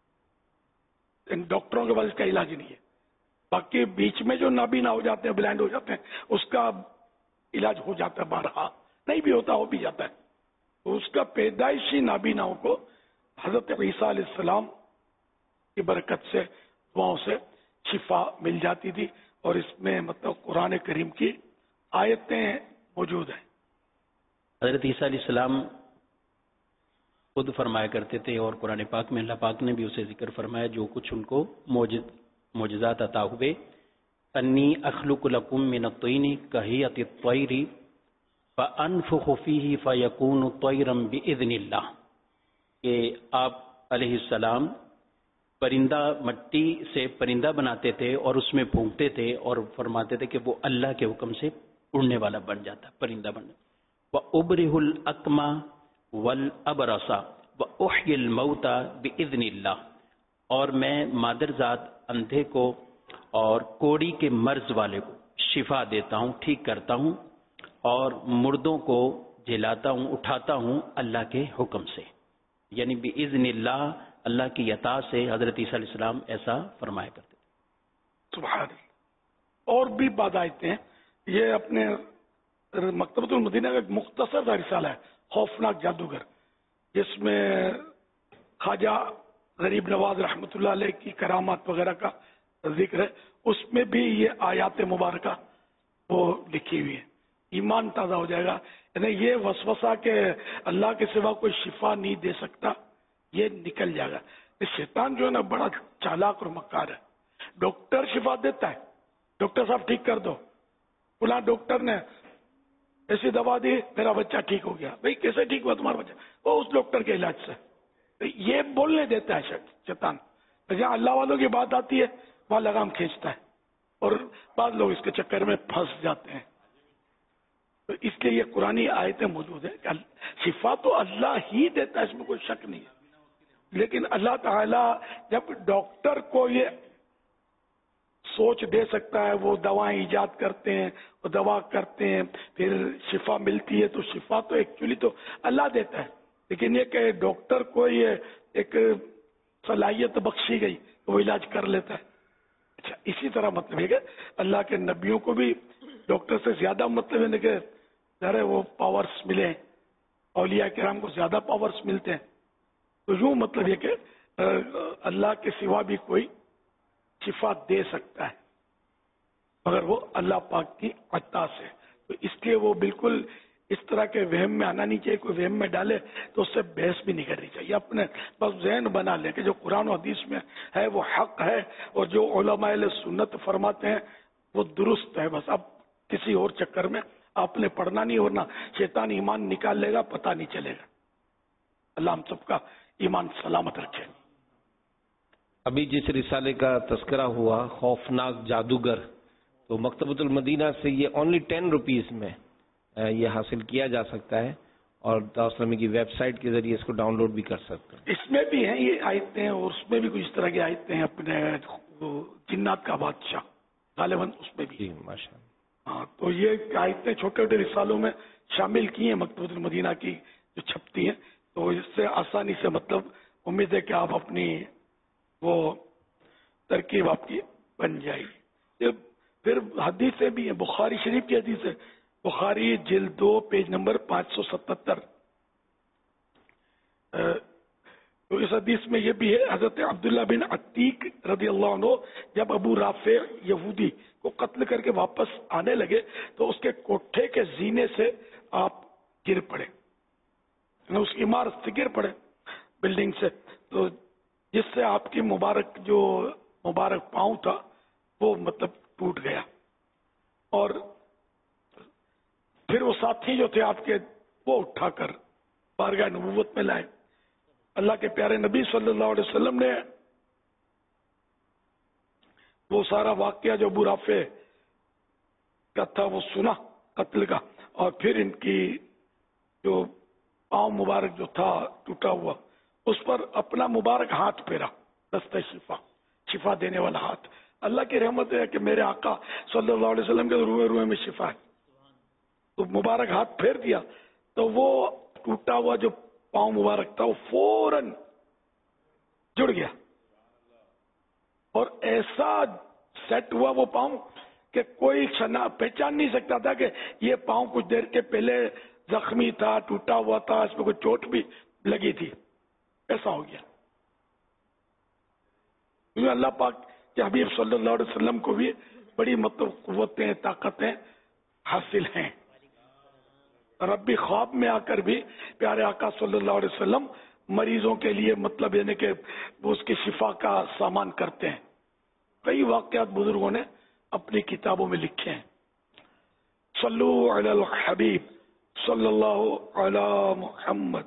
ڈاکٹروں کے پاس اس کا علاج نہیں ہے. باقی بیچ میں جو نابینا ہو جاتے ہیں، بلائنڈ ہو جاتے ہیں، اس کا علاج ہو جاتا ہے، بارہا نہیں بھی ہوتا ہو بھی جاتا ہے. تو اس کا پیدائشی نابیناؤں کو حضرت عیسیٰ علیہ السلام کی برکت سے، دعاؤں سے شفا مل جاتی تھی. اور اس میں مطلب قرآن کریم کی آیتیں موجود ہیں. حضرت عیسیٰ علیہ السلام خود فرمایا کرتے تھے، اور قرآن پاک میں اللہ پاک نے بھی اسے ذکر فرمایا، جو کچھ ان کو معجزات عطا ہوئے، انی اخلق لکم من الطین کہیۃ الطیر فانفخ فیہ فیکون طیرا باذن اللہ، کہ آپ علیہ السلام پرندہ، مٹی سے پرندہ بناتے تھے اور اس میں پھونکتے تھے اور فرماتے تھے کہ وہ اللہ کے حکم سے اڑنے والا بن جاتا، پرندہ بن جاتا. وَأُبْرِهُ الْأَكْمَى وَالْأَبْرَصَ وَأُحْيِي الْمَوْتَى بِإِذْنِ اللَّهِ، اور میں مادرزاد اندھے کو اور کوڑی کے مرض والے کو شفا دیتا ہوں، ٹھیک کرتا ہوں، اور مردوں کو جلاتا ہوں، اٹھاتا ہوں اللہ کے حکم سے. یعنی بِإِذْنِ اللَّهِ، اللہ کی عطا سے حضرت عیسیٰ علیہ السلام ایسا فرمایا کرتے تھے. سبحان اللہ. اور بھی بات آئے ہیں، یہ اپنے مکتبۃ المدینہ کا ایک مختصر سا رسالہ ہے، خوفناک جادوگر، جس میں خواجہ غریب نواز رحمۃ اللہ علیہ کی کرامات وغیرہ کا ذکر ہے. اس میں بھی یہ آیات مبارکہ وہ لکھی ہوئی ہے. ایمان تازہ ہو جائے گا. یعنی یہ وسوسہ کہ اللہ کے سوا کوئی شفا نہیں دے سکتا، یہ نکل جائے گا. شیطان جو ہے نا بڑا چالاک اور مکار ہے. ڈاکٹر شفا دیتا ہے، ڈاکٹر صاحب ٹھیک کر دو، فلاں ڈاکٹر نے ایسی دوا دی، میرا بچہ ٹھیک ہو گیا. بھئی کیسے ٹھیک ہوا تمہارا بچہ؟ وہ اس ڈاکٹر کے علاج سے. یہ بولنے دیتا ہے شیطان. جہاں اللہ والوں کی بات آتی ہے وہاں لگام کھینچتا ہے، اور بعض لوگ اس کے چکر میں پھنس جاتے ہیں. تو اس لیے یہ قرآنی آیتیں موجود ہیں کہ شفا تو اللہ ہی دیتا ہے، اس میں کوئی شک نہیں ہے. لیکن اللہ تعالیٰ جب ڈاکٹر کو یہ سوچ دے سکتا ہے، وہ دوائیں ایجاد کرتے ہیں، وہ دوا کرتے ہیں، پھر شفا ملتی ہے، تو شفا تو ایکچولی تو اللہ دیتا ہے. لیکن یہ کہ ڈاکٹر کو یہ ایک صلاحیت بخشی گئی تو وہ علاج کر لیتا ہے. اچھا، اسی طرح مطلب ہے کہ اللہ کے نبیوں کو بھی ڈاکٹر سے زیادہ مطلب ہے کہ ذرا وہ پاورز ملے، اولیاء کرام کو زیادہ پاورز ملتے ہیں. تو یوں مطلب یہ کہ اللہ کے سوا بھی کوئی شفا دے سکتا ہے مگر وہ اللہ پاک کی عطا سے. تو اس لیے وہ بالکل اس طرح کے وہم میں آنا نہیں چاہیے. کوئی وہم میں ڈالے تو اس سے بحث بھی نہیں کرنی چاہیے. اپنے بس ذہن بنا لے کہ جو قرآن و حدیث میں ہے وہ حق ہے اور جو علماء اہل سنت فرماتے ہیں وہ درست ہے. بس اب کسی اور چکر میں آپ نے پڑھنا نہیں، ورنہ شیطان ایمان نکال لے گا، پتہ نہیں چلے گا. اللہ ہم سب کا ایمان سلامت رکھے. ابھی جس رسالے کا تذکرہ ہوا خوفناک جادوگر، تو مکتبۃ المدینہ سے یہ اونلی 10 روپیز میں یہ حاصل کیا جا سکتا ہے اور دعوت اسلامی کی ویب سائٹ کے ذریعے اس کو ڈاؤن لوڈ بھی کر سکتے ہیں. اس میں بھی ہیں یہ آیتیں اور اس میں بھی کچھ اس طرح کی آیتیں ہیں. اپنے جنات کا بادشاہ غالباً اس میں بھی. جی ماشاء اللہ. ہاں تو یہ آیتیں چھوٹے چھوٹے رسالوں میں شامل کی ہیں مکتبۃ المدینہ کی جو چھپتی ہیں، تو اس سے آسانی سے مطلب امید ہے کہ آپ اپنی وہ ترکیب آپ کی بن جائے گی. پھر حدیثیں بھی ہیں. بخاری شریف کی حدیث ہے، بخاری جلد 2 پیج نمبر 577. تو اس حدیث میں یہ بھی ہے، حضرت عبداللہ بن عتیق رضی اللہ عنہ جب ابو رافع یہودی کو قتل کر کے واپس آنے لگے تو اس کے کوٹھے کے زینے سے آپ گر پڑے، اس کی عمارت سے گر پڑے، بلڈنگ سے، تو جس سے آپ کی مبارک پاؤں تھا وہ مطلب ٹوٹ گیا. اور پھر وہ ساتھی جو تھے آپ کے وہ اٹھا کر بارگاہ نبوت میں لائے. اللہ کے پیارے نبی صلی اللہ علیہ وسلم نے وہ سارا واقعہ جو ابو رافع کا تھا وہ سنا قتل کا، اور پھر ان کی جو پاؤں مبارک جو تھا ٹوٹا ہوا اس پر اپنا مبارک ہاتھ پھیرا، دستہ شفا دینے والا ہاتھ. اللہ کی رحمت ہے کہ میرے آقا صلی اللہ علیہ وسلم کے روئے روئے میں شفا ہے. تو مبارک ہاتھ پھیر دیا تو وہ ٹوٹا ہوا جو پاؤں مبارک تھا وہ فوراً جڑ گیا اور ایسا سیٹ ہوا وہ پاؤں کہ کوئی پہچان نہیں سکتا تھا کہ یہ پاؤں کچھ دیر کے پہلے زخمی تھا، ٹوٹا ہوا تھا، اس میں کوئی چوٹ بھی لگی تھی. ایسا ہو گیا. اللہ پاک کہ حبیب صلی اللہ علیہ وسلم کو بھی بڑی مطلب قوتیں طاقتیں حاصل ہیں. ربی خواب میں آ کر بھی پیارے آقا صلی اللہ علیہ وسلم مریضوں کے لیے مطلب یعنی کہ وہ اس کی شفا کا سامان کرتے ہیں. کئی واقعات بزرگوں نے اپنی کتابوں میں لکھے ہیں. صلو علی الحبیب صلی اللہ علی محمد.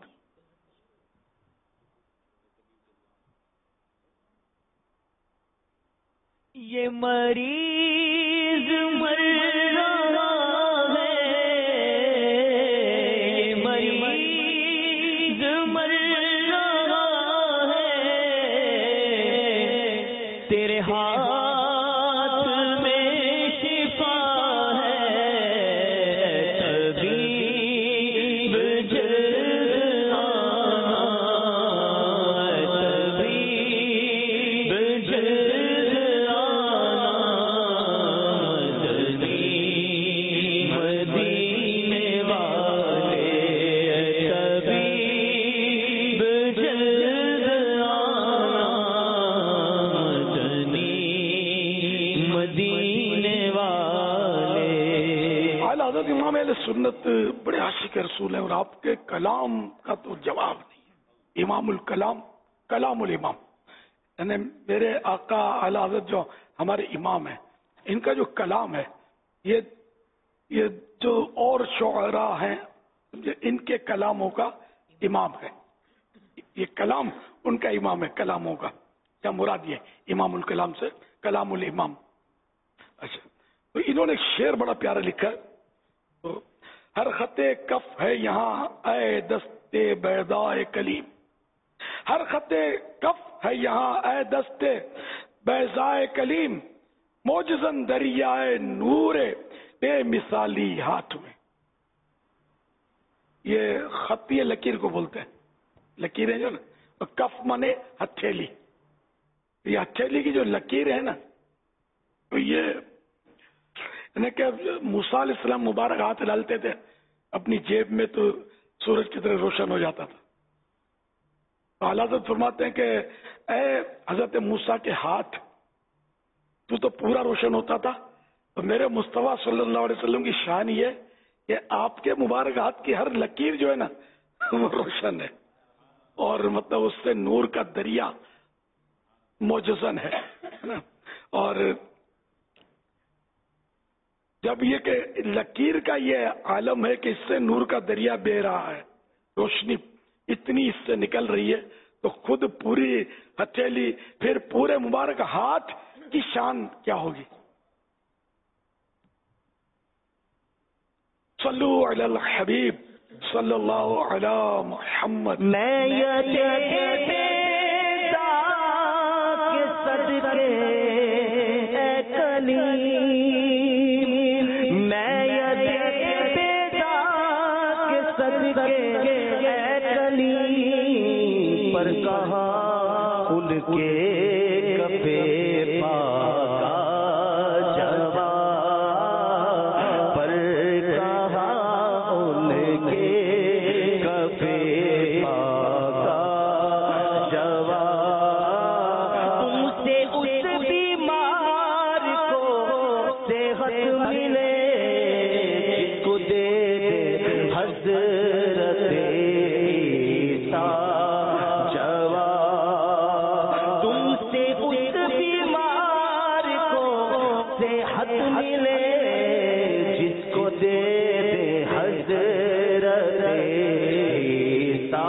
یہ مریض مر رہا ہے، یہ مریض مر رہا ہے، تیرے ہاتھ میں شفا ہے، طبیب جلد آنا، طبیب جلد سنت بڑے عاشق رسول ہیں اور آپ کے کلام کا تو جواب نہیں ہے. امام الکلام، کلام الامام، یعنی میرے آقا اعلی حضرت جو ہمارے امام ہیں ان کا جو کلام ہے یہ جو اور شعراء ہیں ان کے کلاموں کا امام ہے. یہ کلام ان کا امام ہے کلاموں کا. کیا مراد یہ امام الکلام سے کلام الامام. اچھا تو انہوں نے ایک شعر بڑا پیارا لکھا ہے. ہر خط کف ہے یہاں اے دست بیضائے کلیم، ہر خط کف ہے یہاں اے دست بیضائے کلیم، معجزن دریائے نور بے مثالی ہاتھ میں. یہ خط یہ لکیر کو بولتے ہیں، لکیریں جو نا کف مانے ہتھیلی، یہ ہتھیلی کی جو لکیر ہے نا تو یہ کہ موسیٰ علیہ السلام مبارک ہاتھ ڈالتے تھے اپنی جیب میں تو سورج کی طرح روشن ہو جاتا تھا. تو حضرت فرماتے ہیں کہ اے حضرت موسیٰ کے ہاتھ تو پورا روشن ہوتا تھا. تو میرے مصطفیٰ صلی اللہ علیہ وسلم کی شان یہ کہ آپ کے مبارک ہاتھ کی ہر لکیر جو ہے نا وہ روشن ہے، اور مطلب اس سے نور کا دریا موجزن ہے نا. اور جب یہ کہ لکیر کا یہ عالم ہے کہ اس سے نور کا دریا بہ رہا ہے، روشنی اتنی اس سے نکل رہی ہے، تو خود پوری ہتھیلی پھر پورے مبارک ہاتھ کی شان کیا ہوگی. صلو علی الحبیب صلی اللہ علی محمد. میں یہ صدقے اے کلیم، میں یہ صدقے اے کلیم، پر کہا ان کے کفے پاکا جواب، پر کہا ان کے کفے پاکا جواب. تم سے اس بیمار کو صحت ملے جس کو دے دے حضرت عیسیٰ جواب. تم سے اس بیمار کو صحت ملے جس کو دے دے حضرت عیسیٰ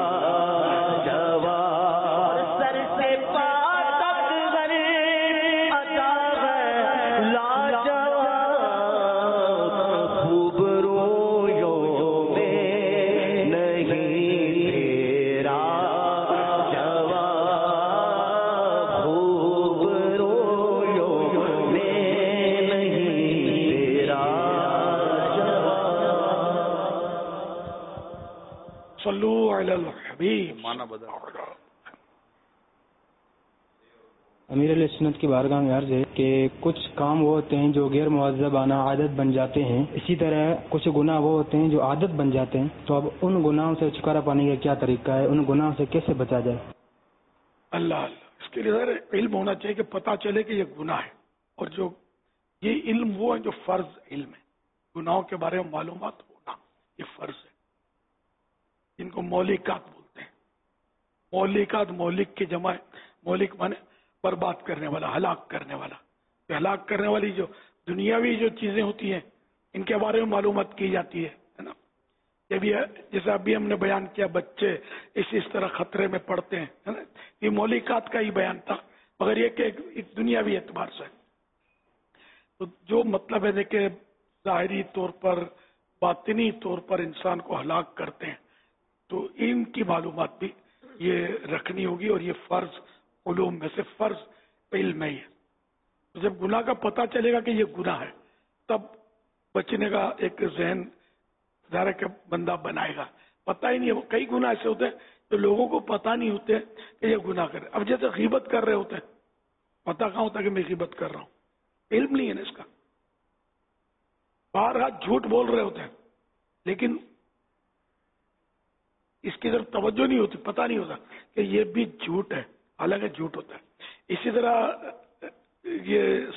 جواب. سر سے پا تک گر عطا ہے لاجواب، خوب رویوں میں نہیں تیرا جواب، خوب رویوں میں نہیں تیرا جواب. صلو علی الحبیب. امیر علیہ سنت کی بارگاہ میں عرض ہے کہ کچھ کام وہ ہوتے ہیں جو غیر معذبانہ عادت بن جاتے ہیں، اسی طرح کچھ گناہ وہ ہوتے ہیں جو عادت بن جاتے ہیں. تو اب ان گناہوں سے چھٹکارا پانے کا کیا طریقہ ہے، ان گناہوں سے کیسے بچا جائے؟ اللہ اس کے لیے ذرا علم ہونا چاہیے کہ پتہ چلے کہ یہ گناہ ہے، اور جو یہ علم وہ ہے جو فرض علم ہے. گناہوں کے بارے میں معلومات ہونا یہ فرض ہے، ان کو مولکات بولتے ہیں. مولکات مولک کی جمع ہے. مولک مانے برباد کرنے والا، ہلاک کرنے والا. تو ہلاک کرنے والی جو دنیاوی جو چیزیں ہوتی ہیں ان کے بارے میں معلومات کی جاتی ہے نا. جب یہ جیسے ابھی ہم نے بیان کیا بچے اس طرح خطرے میں پڑتے ہیں ہے نا، یہ مولکات کا ہی بیان تھا، مگر یہ کہ ایک دنیاوی اعتبار سے. تو جو مطلب ہے کہ ظاہری طور پر باطنی طور پر انسان کو ہلاک کرتے ہیں، تو ان کی معلومات بھی یہ رکھنی ہوگی، اور یہ فرض علوم میں سے فرض علم ہے. یہ جب گناہ کا پتہ چلے گا کہ یہ گناہ ہے، تب بچنے کا ایک ذہن ظاہر کہ بندہ بنائے گا. پتہ ہی نہیں ہے، کئی گناہ ایسے ہوتے ہیں جو لوگوں کو پتہ نہیں ہوتے کہ یہ گناہ کرے. اب جیسے غیبت کر رہے ہوتے ہیں، پتہ کہاں ہوتا ہے کہ میں غیبت کر رہا ہوں، علم نہیں ہے نا اس کا. بار ہاتھ جھوٹ بول رہے ہوتے ہیں، لیکن اس کی طرف توجہ نہیں ہوتی، پتہ نہیں ہوتا کہ یہ بھی جھوٹ ہے، حالانکہ جھوٹ ہوتا ہے. اسی طرح یہ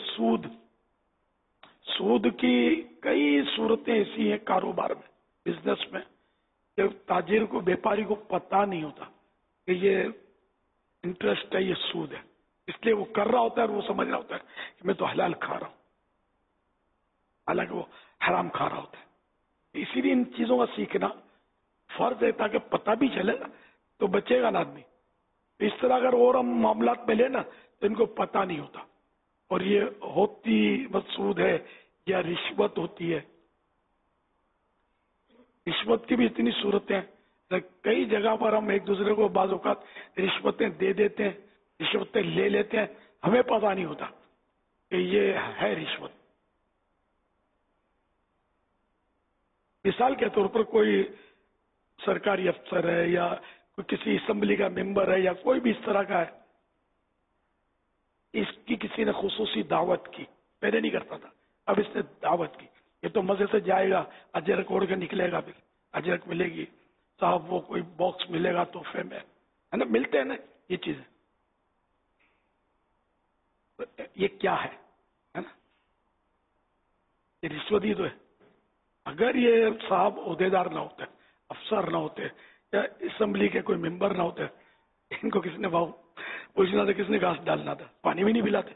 سود کی کئی صورتیں ایسی ہیں کاروبار میں، بزنس میں، کہ تاجر کو، بیپاری کو پتہ نہیں ہوتا کہ یہ انٹرسٹ ہے، یہ سود ہے. اس لیے وہ کر رہا ہوتا ہے اور وہ سمجھ رہا ہوتا ہے کہ میں تو حلال کھا رہا ہوں، حالانکہ وہ حرام کھا رہا ہوتا ہے. اسی لیے ان چیزوں کا سیکھنا فرض ہے تاکہ پتہ بھی چلے تو بچے گا نا آدمی. اس طرح اگر اور ہم معاملات میں لیں نا تو ان کو پتہ نہیں ہوتا، اور یہ ہوتی مقصود ہے یا رشوت ہوتی ہے. رشوت کی بھی اتنی صورتیں ہیں، کئی جگہ پر ہم ایک دوسرے کو بعض اوقات رشوتیں دے دیتے ہیں، رشوتیں لے لیتے ہیں، ہمیں پتہ نہیں ہوتا کہ یہ ہے رشوت. مثال کے طور پر کوئی سرکاری افسر ہے یا کوئی کسی اسمبلی کا ممبر ہے یا کوئی بھی اس طرح کا ہے، اس کی کسی نے خصوصی دعوت کی، پہلے نہیں کرتا تھا، اب اس نے دعوت کی. یہ تو مزے سے جائے گا، اجرک اوڑھ کے نکلے گا، پھر اجرک ملے گی، صاحب وہ کوئی باکس ملے گا تحفے میں، ہے نا، ملتے ہیں نا یہ چیزیں. یہ کیا ہے نا، یہ رشوت ہی تو ہے. اگر یہ صاحب عہدیدار نہ ہوتے, افسر نہ ہوتے, یا اسمبلی کے کوئی ممبر نہ ہوتے, ان کو کس نے پوچھنا تھا, کس نے گھاس ڈالنا تھا, پانی بھی نہیں پلاتے.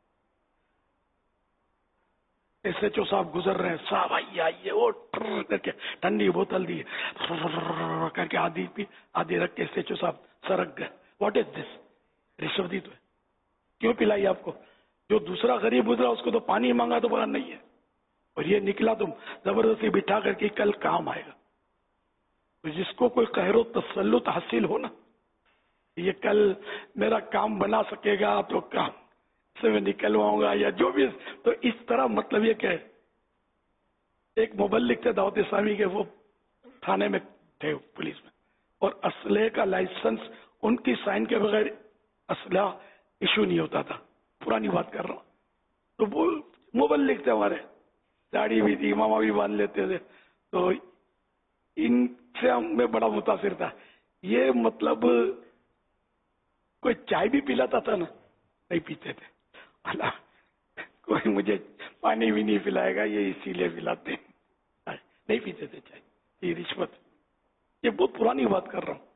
ایس ایچ او صاحب گزر رہے ہیں, صاحب آئیے وہ کر کے ٹھنڈی بوتل دی کر کے آدھی رکھ کے ایس ایچ او صاحب سرک گئے. What is this? رشوت دی تو ہے. کیوں پلائی آپ کو؟ جو دوسرا غریب گزرا اس کو تو پانی مانگا تو بولا نہیں ہے, اور یہ نکلا تم زبردستی بٹھا کر کے کل کام آئے گا. تو جس کو کوئی قہر و تسلط حاصل ہو نا, یہ کل میرا کام بنا سکے گا تو کام سے میں نکلواؤں گا یا جو بھی. تو اس طرح مطلب یہ کہ ایک مبلغ تھے دعوت اسلامی کے, وہ تھانے میں تھے پولیس میں, اور اسلحے کا لائسنس ان کی سائن کے بغیر اسلحہ ایشو نہیں ہوتا تھا. پرانی بات کر رہا ہوں. تو وہ مبلغ تھے ہمارے, داڑھی بھی تھی, امامہ بھی باندھ لیتے تھے. تو ان سے میں بڑا متاثر تھا. یہ مطلب کوئی چائے بھی پلاتا تھا نا, نہیں پیتے تھے. اللہ کوئی مجھے پانی بھی نہیں پلائے گا, یہ اسی لیے پلاتے ہیں, نہیں پیتے تھے چائے. یہ رشوت, یہ بہت پرانی بات کر رہا ہوں.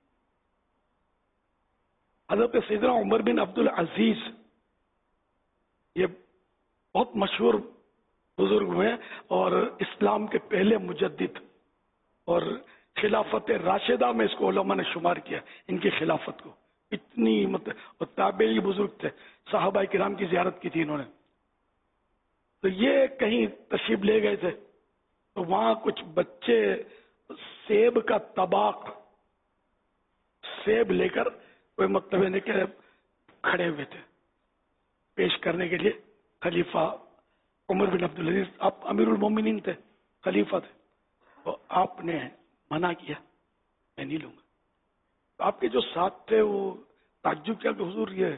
حضرت سیدنا عمر بن عبد العزیز یہ بہت مشہور بزرگ ہوئے اور اسلام کے پہلے مجدد, اور خلافت راشدہ میں اس کو علماء نے شمار کیا, ان کی خلافت کو. اتنی مطلب, اور تابعی بزرگ تھے, صحابہ کرام کی زیارت کی تھی انہوں نے. تو یہ کہیں تشریف لے گئے تھے, تو وہاں کچھ بچے سیب کا طباق, سیب لے کر کوئی مطلب ہے کہ کھڑے ہوئے تھے پیش کرنے کے لیے. خلیفہ عمر بن عبدالعزیز, آپ امیر المومنین تھے, خلیفہ تھے, تو آپ نے منع کیا, میں نہیں لوں گا. تو آپ کے جو ساتھ تھے وہ تعجب کیا کہ حضور یہ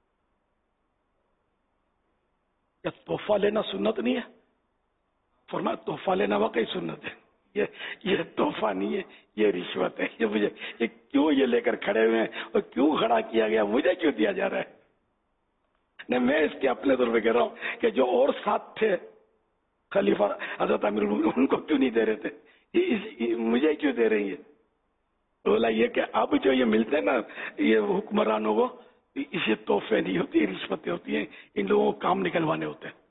کیا تحفہ لینا سنت نہیں ہے؟ فرمایا تحفہ لینا واقعی سنت ہے, یہ تحفہ نہیں ہے, یہ رشوت ہے. یہ مجھے یہ کیوں یہ لے کر کھڑے ہوئے ہیں اور کیوں کھڑا کیا گیا, مجھے کیوں دیا جا رہا ہے؟ نہیں, میں اس کے اپنے طور پہ کہہ رہا ہوں کہ جو اور ساتھ تھے خلیفہ حضرت امیر ان کو کیوں نہیں دے رہے تھے, مجھے کیوں دے رہی ہے؟ بولا یہ کہ اب جو یہ ملتے ہیں نا یہ حکمرانوں کو, اسے تحفے نہیں ہوتی, رشوتیں ہوتی ہیں, ان لوگوں کو کام نکلوانے ہوتے ہیں.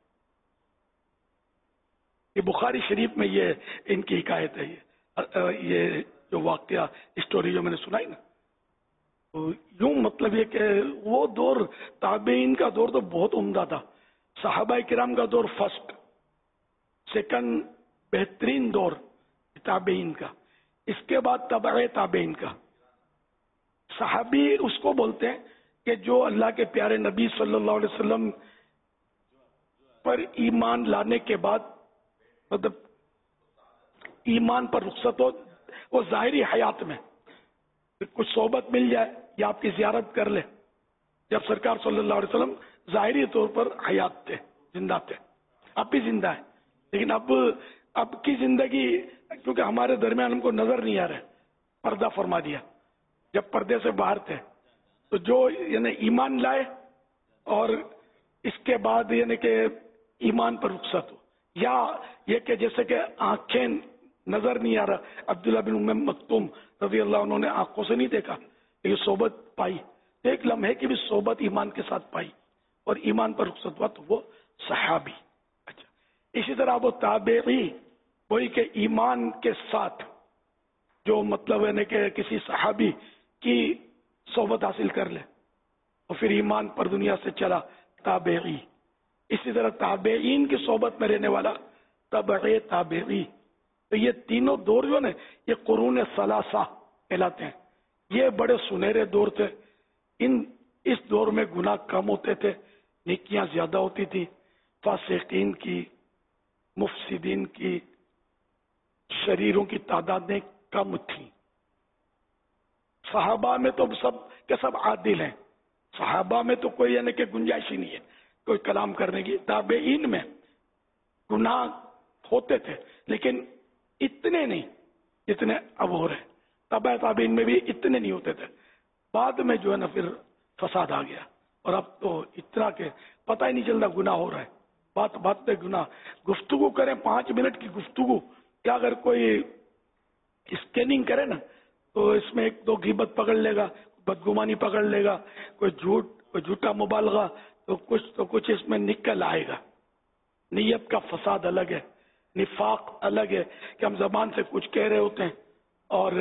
یہ بخاری شریف میں یہ ان کی حکایت ہے. یہ جو واقعہ اسٹوری جو میں نے سنائی نا, تو یوں مطلب یہ کہ وہ دور تابعین کا دور تو بہت عمدہ تھا. صحابہ کرام کا دور فرسٹ, سیکنڈ بہترین دور تابعین کا. اس کے بعد تبع تابعین کا. صحابی اس کو بولتے ہیں کہ جو اللہ کے پیارے نبی صلی اللہ علیہ وسلم پر ایمان لانے کے بعد مطلب ایمان پر رخصت ہو, وہ ظاہری حیات میں کچھ صحبت مل جائے یا آپ کی زیارت کر لے. جب سرکار صلی اللہ علیہ وسلم ظاہری طور پر حیات تھے, زندہ تھے, اب بھی زندہ ہے, لیکن اب کی زندگی کیونکہ ہمارے درمیان ہم کو نظر نہیں آ رہا, پردہ فرما دیا. جب پردے سے باہر تھے تو جو یعنی ایمان لائے اور اس کے بعد یعنی کہ ایمان پر رخصت ہو, یا یہ کہ جیسے کہ آنکھیں نظر نہیں آ رہا, عبداللہ بن ام مکتوم رضی اللہ عنہ نے آنکھوں سے نہیں دیکھا لیکن صحبت پائی, ایک لمحے کی بھی صحبت ایمان کے ساتھ پائی اور ایمان پر رخصت ہوا, تو وہ صحابی. اچھا, اسی طرح وہ تابعی, وہی کہ ایمان کے ساتھ جو مطلب ہے کہ کسی صحابی کی صحبت حاصل کر لے اور پھر ایمان پر دنیا سے چلا, تابعی. اسی طرح تابعین کی صحبت میں رہنے والا تبع تابعی. تو یہ تینوں دور جو نا یہ قرون ثلاثہ کہلاتے ہیں. یہ بڑے سنہرے دور تھے. اس دور میں گناہ کم ہوتے تھے, نیکیاں زیادہ ہوتی تھی, فاسقین کی, مفسدین کی, شریروں کی تعدادیں کم تھیں. صحابہ میں تو سب کے سب عادل ہیں, صحابہ میں تو کوئی یعنی کہ گنجائش ہی نہیں ہے کوئی کلام کرنے کی. تابعین میں گناہ ہوتے تھے لیکن اتنے نہیں جتنے اب ہو رہے. تبع تابعین میں بھی اتنے نہیں ہوتے تھے. بعد میں جو ہے نا پھر فساد آ گیا, اور اب تو اتنا کہ پتہ ہی نہیں چلتا گناہ ہو رہا ہے. बात बात पे गुनाह। गुफ्तगू करें 5 मिनट की गुफ्तगू, क्या अगर कोई स्कैनिंग करे ना तो इसमें 1-2 गीबत पकड़ लेगा, बदगुमानी पकड़ लेगा, कोई झूठा मुबालगा, तो कुछ इसमें निकल आएगा। नीयत का फसाद अलग है, निफाक अलग है कि हम जबान से कुछ कह रहे होते हैं और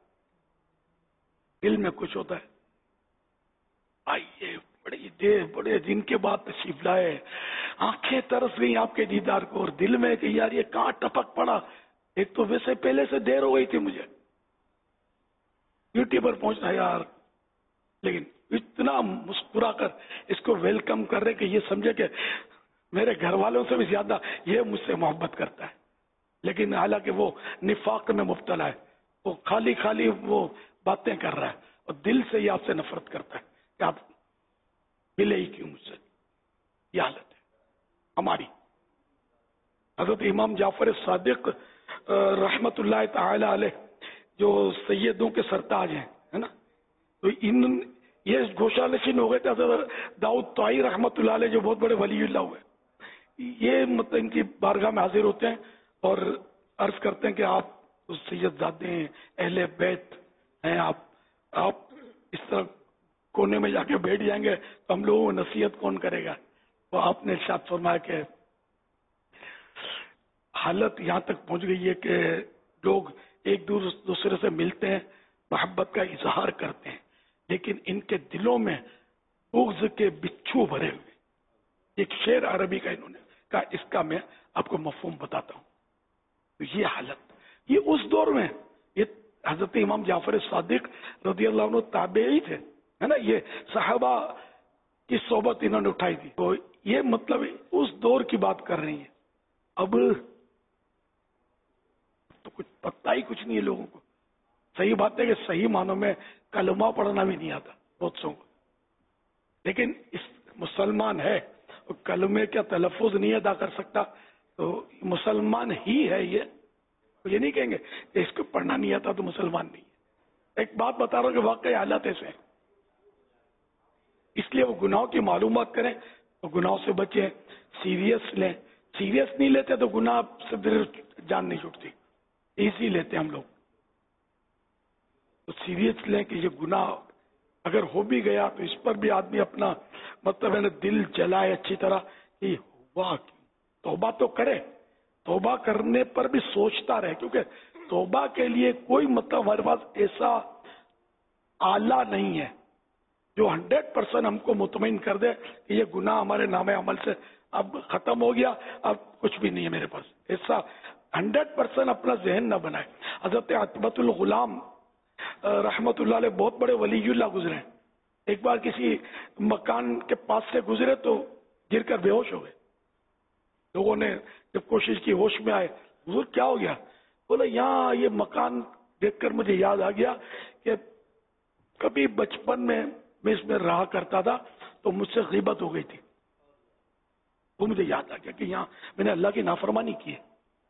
दिल में कुछ होता है। आइए, बड़े दिन के बाद तशरीफ लाए, आंखें तरस गई आपके दीदार को और दिल में कि यार ये कहाँ टपक पड़ा। एक तो वैसे पहले से देर हो गई थी मुझे ड्यूटी पर पहुंचना यार, लेकिन इतना मुस्कुरा कर इसको वेलकम कर रहे कि ये समझे कि मेरे घर वालों से भी ज्यादा ये मुझसे मोहब्बत करता है। लेकिन हालांकि वो निफाक में मुब्तला है, वो खाली वो बातें कर रहा है और दिल से ये आपसे नफरत करता है कि आप मिले ही क्यों मुझसे। ये हालत है हमारी। हजरत इमाम जाफर सादिक रहमतुल्लाह ताला अलैह जो सैयदों के सरताज हैं, है ना, तो ये घोषणा नशीन हो गए थे। हजरत दाऊद ताई रहमतुल्लाह अलैह जो बहुत बड़े वलीउल्लाह हुए, ये मतलब इनकी बारगाह में हाजिर होते हैं और अर्ज करते हैं कि आप सैयदजादे हैं, अहले बैत हैं, आप इस तरह कोने में जाके बैठ जाएंगे तो हम लोगों को नसीहत कौन करेगा। तो आपने इरशाद फरमाया कि हालत यहाँ तक पहुंच गई है कि लोग एक दूसरे से मिलते हैं, मोहब्बत का इजहार करते हैं, लेकिन इनके दिलों में बुग़्ज़ के बिच्छू भरे हुए। एक शेर अरबी का इन्होंने कहा, इसका मैं आपको मफ़हूम बताता हूँ। तो ये हालत, ये उस दौर में, ये हजरत इमाम जाफर सादिक रज़ियल्लाहु अन्हु ताबेई थे, है ना, ये सहाबा की सोबत इन्होंने उठाई थी। तो ये मतलब उस दौर की बात कर रही है। अब तो कुछ पता ही कुछ नहीं है लोगों को। सही बात है कि सही मानों में कलमा पढ़ना भी नहीं आता बहुत सौ को, लेकिन इस मुसलमान है और कलमे का तलफ़ुज़ नहीं अदा कर सकता तो मुसलमान ही है। ये तो ये नहीं कहेंगे कि इसको पढ़ना नहीं आता तो मुसलमान नहीं है। एक बात बता रहा हूँ कि वाकई हालात ऐसे हैं, इसलिए वो गुनाहों की मालूमात करें तो गुनाहों से बचें, सीरियस लें। सीरियस नहीं लेते तो गुनाह से जान नहीं छूटती, इसी लेते हम लोग। तो सीरियस लें कि ये गुनाह अगर हो भी गया तो इस पर भी आदमी अपना मतलब है ना दिल जलाए अच्छी तरह कि हुआ, तौबा तो करे, तौबा करने पर भी सोचता रहे, क्योंकि तौबा के लिए कोई मतलब हमारे पास ऐसा आला नहीं है जो 100% हमको मुतमईन कर दे कि ये गुनाह हमारे नामे अमल से अब खत्म हो गया, अब कुछ भी नहीं है मेरे पास। ऐसा 100% अपना जहन न बनाए। हजरत अतबतुल गुलाम रहमतुल्लाह अलैह बहुत बड़े वलीउल्लाह गुजरे। एक बार किसी मकान के पास से गुजरे तो गिरकर बेहोश हो गए। लोगों ने जब कोशिश की, होश में आए, हुजूर क्या हो गया? बोले यहाँ ये मकान देखकर मुझे याद आ गया कि कभी बचपन में मैं इसमें रहा करता था तो मुझसे ग़ीबत हो गई थी, वो मुझे याद आ गया कि यहाँ मैंने अल्लाह की नाफरमानी की है।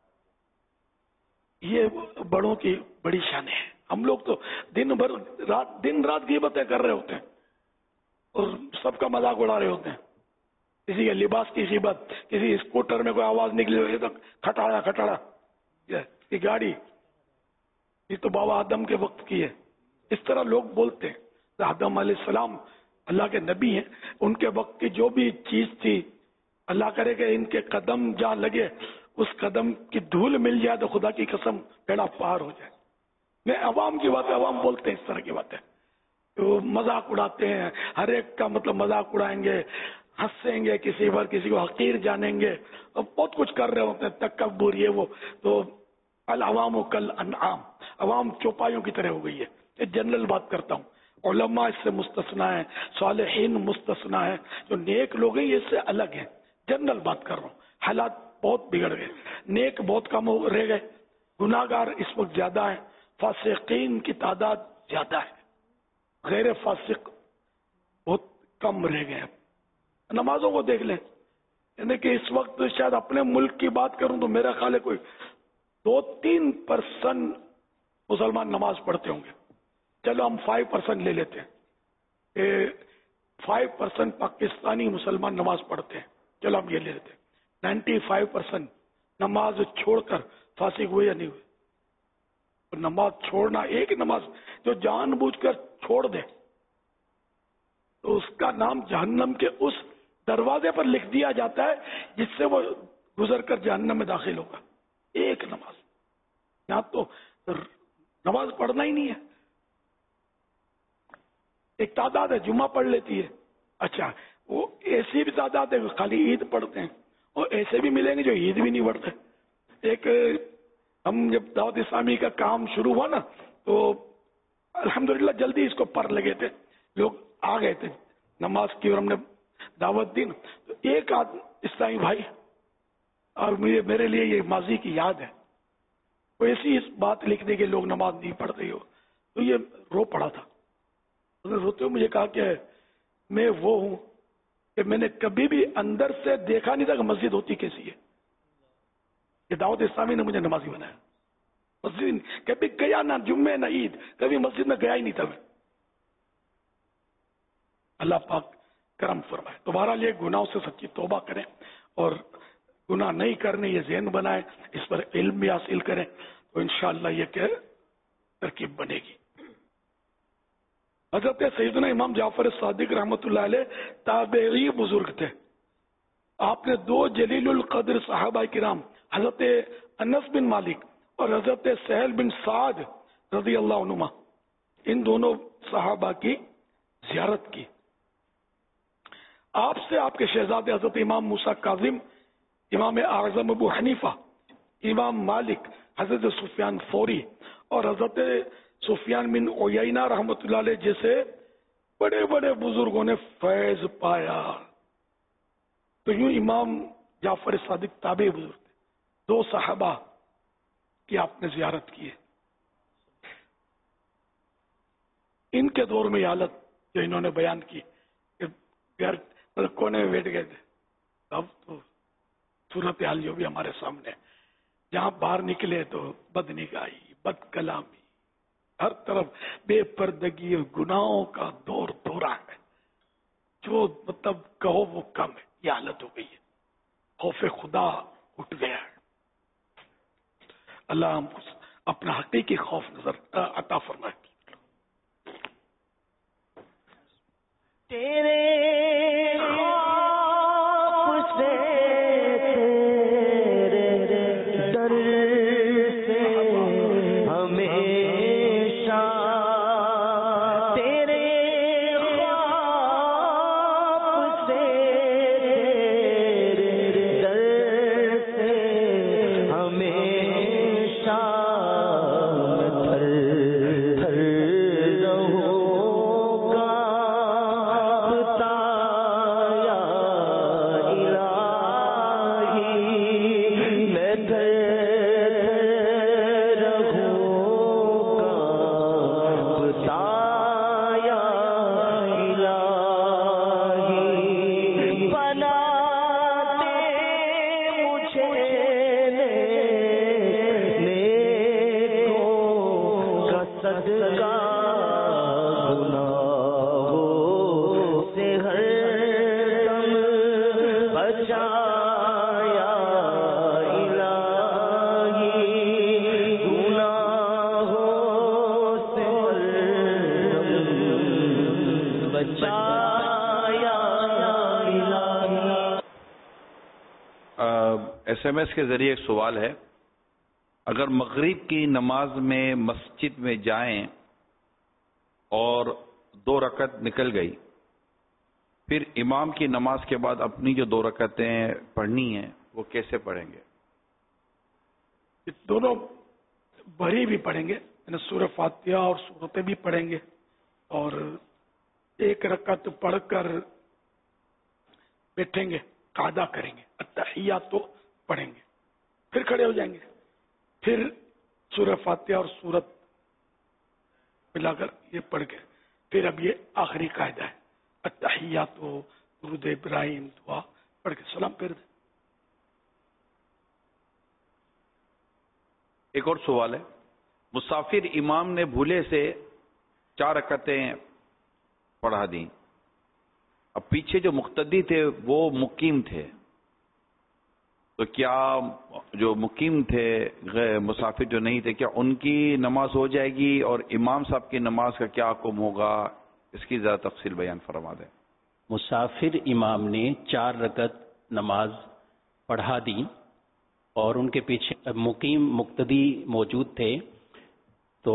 ये बड़ों की बड़ी शान है। हम लोग तो दिन रात ग़ीबतें कर रहे होते हैं और सबका मजाक उड़ा रहे होते हैं। किसी के लिबास की ग़ीबत, किसी स्कूटर में कोई आवाज निकली तो खटाड़ा ये गाड़ी, ये तो बाबा आदम के वक्त की है। इस तरह लोग बोलते हैं। आदम अलैहिस्सलाम अल्लाह के नबी हैं, उनके वक्त की जो भी चीज थी, अल्लाह करे कि इनके कदम जहाँ लगे उस कदम की धूल मिल जाए तो खुदा की कसम बेड़ा पार हो जाए। मैं अवाम की बात, अवाम बोलते हैं इस तरह की बातें, तो मजाक उड़ाते हैं, हर एक का मतलब मजाक उड़ाएंगे, हंसेंगे, किसी पर किसी को हकीर जानेंगे और बहुत कुछ कर रहे होते हैं, तकब्बुर ये वो। तो अल अवाम कल अनआम, अवाम चौपाइयों की तरह हो गई है। ये जनरल बात करता हूँ, उलमा इससे मुस्तस्ना है, सालिहीन मुस्तस्ना है, जो नेक लोग हैं ये इससे अलग है। जनरल बात कर रहा हूँ। हालात बहुत बिगड़ गए, नेक बहुत कम रह गए, गुनाहगार इस वक्त ज्यादा है, फासिकीन की तादाद ज्यादा है, गैर फासिक बहुत कम रह गए। नमाजों को देख लें, यानी कि इस वक्त शायद अपने मुल्क की बात करूं तो मेरा ख्याल है कोई 2-3% मुसलमान नमाज पढ़ते होंगे। चलो हम 5% ले लेते हैं, 5% पाकिस्तानी मुसलमान नमाज पढ़ते हैं, चलो हम ये ले लेते हैं। 95% नमाज छोड़कर फासिक हुए या नहीं हुए। तो नमाज छोड़ना, एक नमाज जो जानबूझकर छोड़ दे तो उसका नाम जहन्नम के उस दरवाजे पर लिख दिया जाता है जिससे वो गुजर कर जहन्नम में दाखिल होगा। एक नमाज, यहाँ तो नमाज पढ़ना ही नहीं है। एक तादाद है जुम्मा पढ़ लेती है, अच्छा वो ऐसी भी तादाद है खाली ईद पढ़ते हैं, और ऐसे भी मिलेंगे जो ईद भी नहीं पढ़ते। एक हम जब दावत इस्लामी का काम शुरू हुआ ना तो अल्हम्दुलिल्लाह जल्दी इसको पर लगे थे, लोग आ गए थे नमाज की और हमने दावत दी। तो एक इस्लामी भाई, और मेरे लिए ये माजी की याद है, वो ऐसी इस बात लिखने के लोग नमाज नहीं पढ़ते हो, तो ये रो पड़ा था। उसने रोते हुए मुझे कहा कि मैं वो हूं कि मैंने कभी भी अंदर से देखा नहीं था कि मस्जिद होती कैसी है। ये दावत इस्लामी ने मुझे नमाजी बनाया। मस्जिद कभी गया ना, जुम्मे ना ईद, कभी मस्जिद में गया ही नहीं था मैं। अल्लाह पाक करम फरमाए। तो बहरहाल ये गुनाहों से सच्ची तौबा करें और गुनाह नहीं करने ये ज़हन बनाए, इस पर इल्म भी हासिल करें, तो इंशाअल्लाह ये क्या तरकीब बनेगी। हजरत सैयदना इमाम जाफर सादिक रहमतुल्लाह अलैह ताबेई बुजुर्ग थे। आपने दो जलीलुल कद्र सहाबा किराम हजरत अनस बिन मालिक और हजरत सहल बिन साद रज़ी अल्लाह अनुमा, इन दोनों सहाबा की ज़ियारत की। आपसे आपके शहजादे हजरत इमाम मूसा काजिम, इमाम आज़म अबू हनीफा, इमाम मालिक, हजरत सुफियान फौरी और हजरत सुफियान बिन उयैना रहमतुल्लाह अलैह जैसे बड़े बड़े बुजुर्गों ने फैज पाया। तो यूं इमाम जाफर सादिक ताबे बुजुर्ग थे, दो सहाबा की आपने जियारत की है। इनके दौर में हालत जो इन्होंने बयान की कि घर कोने में बैठ गए थे, अब तो सूरत हाल जो भी हमारे सामने, जहां बाहर निकले तो बदनिगाही, बदकलामी, हर तरफ बेपर्दगी और गुनाहों का दौर दौरा है। जो मतलब कहो वो कम है, ये हालत हो गई है। खौफे खुदा उठ गया है। अल्लाह हमको अपना हकीकी खौफ नजर अता फरमाए। तेरे खौफ से, तेरे डर से हमेशा, तेरे खौफ से, तेरे डर से हमेशा थर थर रहूंगा। SMS के जरिए एक सवाल है, अगर मगरिब की नमाज में मस्जिद में जाएं और 2 रकत निकल गई, फिर इमाम की नमाज के बाद अपनी जो 2 रकतें पढ़नी है वो कैसे पढ़ेंगे? दोनों भरी भी पढ़ेंगे, सूरह फातिहा और सूरतें भी पढ़ेंगे, और 1 रकत पढ़कर बैठेंगे, कादा करेंगे, अत्तहियात तो पढ़ेंगे, फिर खड़े हो जाएंगे, फिर सूरह फातिहा और सूरत मिलाकर ये पढ़ के, फिर अब ये आखिरी कायदा है, अत्तहियात तो दुरूद इब्राहिम दुआ पढ़ के सलाम फिर दे। एक और सवाल है, मुसाफिर इमाम ने भूले से 4 रकतें पढ़ा दी, अब पीछे जो मुक्तदी थे वो मुकीम थे, تو کیا جو مقیم تھے غیر مسافر جو نہیں تھے کیا ان کی نماز ہو جائے گی، اور امام صاحب کی نماز کا کیا حکم ہوگا، اس کی ذرا تفصیل بیان فرما دیں۔ مسافر امام نے 4 رکعت نماز پڑھا دی اور ان کے پیچھے مقیم مقتدی موجود تھے، تو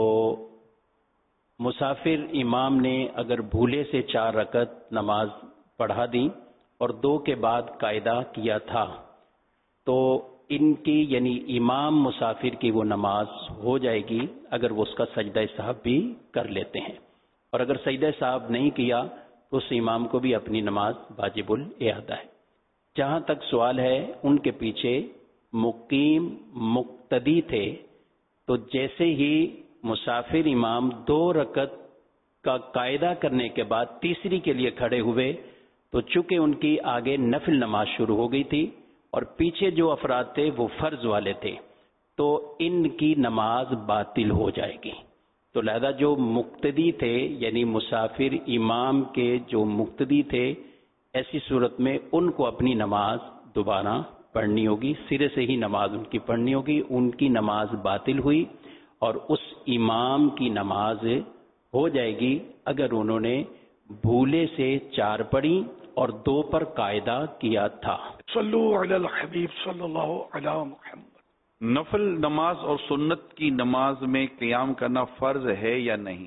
مسافر امام نے اگر بھولے سے 4 رکعت نماز پڑھا دی اور 2 کے بعد قاعدہ کیا تھا، تو ان کی یعنی امام مسافر کی وہ نماز ہو جائے گی اگر وہ اس کا سجدہ سہو بھی کر لیتے ہیں، اور اگر سجدہ سہو نہیں کیا تو اس امام کو بھی اپنی نماز واجب الاعادہ ہے۔ جہاں تک سوال ہے ان کے پیچھے مقیم مقتدی تھے، تو جیسے ہی مسافر امام 2 رکعت کا قاعدہ کرنے کے بعد تیسری کے لیے کھڑے ہوئے، تو چونکہ ان کی آگے نفل نماز شروع ہو گئی تھی اور پیچھے جو افراد تھے وہ فرض والے تھے، تو ان کی نماز باطل ہو جائے گی۔ تو لہذا جو مقتدی تھے یعنی مسافر امام کے جو مقتدی تھے، ایسی صورت میں ان کو اپنی نماز دوبارہ پڑھنی ہوگی، سرے سے ہی نماز ان کی پڑھنی ہوگی، ان کی نماز باطل ہوئی اور اس امام کی نماز ہو جائے گی اگر انہوں نے بھولے سے 4 پڑھی اور 2 پر قاعدہ کیا تھا۔ صلو علی الحبیب صلی اللہ علی محمد۔ نفل نماز اور سنت کی نماز میں قیام کرنا فرض ہے یا نہیں؟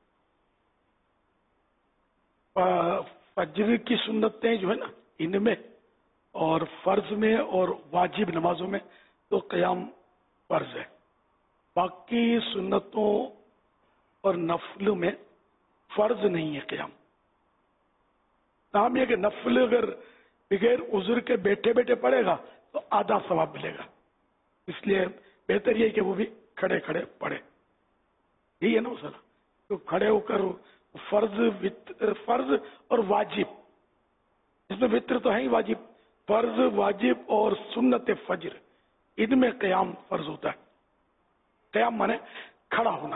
فجر کی سنتیں جو ہے نا ان میں اور فرض میں اور واجب نمازوں میں تو قیام فرض ہے، باقی سنتوں اور نفل میں فرض نہیں ہے قیام۔ نام یہ کہ نفل اگر بغیر عذر کے بیٹھے بیٹھے پڑھے گا تو آدھا ثواب ملے گا، اس لیے بہتر یہ کہ وہ بھی کھڑے کھڑے پڑھے، یہی ہے نا مسئلہ۔ تو کھڑے ہو کر فرض اور واجب، اس میں وتر تو ہے ہی واجب، فرض واجب اور سنت فجر ان میں قیام فرض ہوتا ہے۔ قیام مانے کھڑا ہونا۔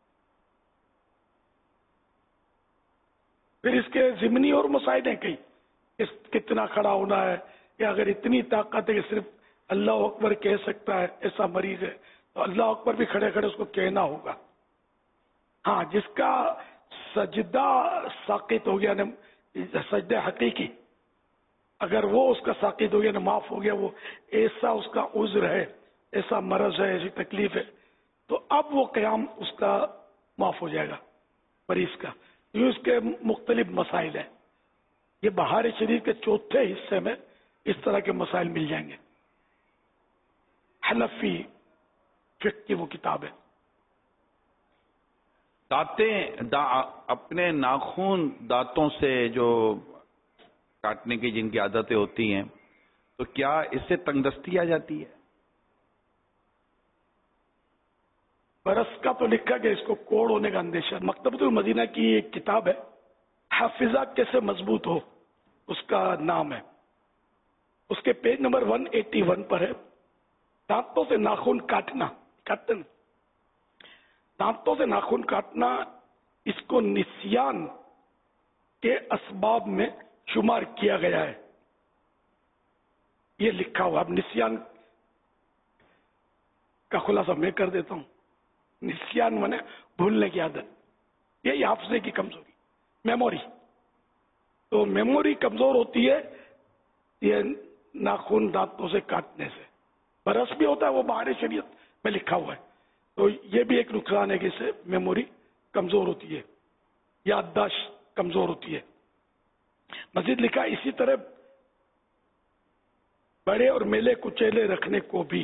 پھر اس کے ضمنی اور مسائل ہیں کئی، کتنا کھڑا ہونا ہے، یا اگر اتنی طاقت ہے کہ صرف اللہ اکبر کہہ سکتا ہے، ایسا مریض ہے تو اللہ اکبر بھی کھڑے کھڑے اس کو کہنا ہوگا۔ ہاں، جس کا سجدہ ساقط ہو گیا، سجدہ حقیقی، اگر وہ اس کا ساقط ہو گیا، معاف ہو گیا، وہ ایسا اس کا عذر ہے، ایسا مرض ہے، ایسی تکلیف ہے، تو اب وہ قیام اس کا معاف ہو جائے گا مریض کا۔ یہ اس کے مختلف مسائل ہیں، یہ بہار شریف کے 4تھے حصے میں اس طرح کے مسائل مل جائیں گے۔ حنفی فقہ کی وہ کتاب ہے۔ اپنے ناخن دانتوں سے جو کاٹنے کی جن کی عادتیں ہوتی ہیں، تو کیا اس سے تنگ دستی آ جاتی ہے؟ برس کا تو لکھا کہ اس کو کوڑ ہونے کا اندیشہ۔ مکتبۃ المدینہ کی ایک کتاب ہے، حافظہ کیسے مضبوط ہو، اس کا نام ہے، اس کے پیج نمبر 181 پر ہے، دانتوں سے ناخن کاٹنا، دانتوں سے ناخن کاٹنا، اس کو نسیان کے اسباب میں شمار کیا گیا ہے، یہ لکھا ہوا۔ اب نسیان کا خلاصہ میں کر دیتا ہوں۔ نسیان مانے بھولنے کی عادت، یہی حافظے کی کمزوری، میموری۔ تو میموری کمزور ہوتی ہے یہ ناخن دانتوں سے کاٹنے سے۔ برس بھی ہوتا ہے، وہ بہار شریعت میں لکھا ہوا ہے، تو یہ بھی ایک نقصان ہے کہ اس سے میموری کمزور ہوتی ہے، یادداشت کمزور ہوتی ہے۔ مزید لکھا اسی طرح بڑے اور میلے کچیلے رکھنے کو بھی،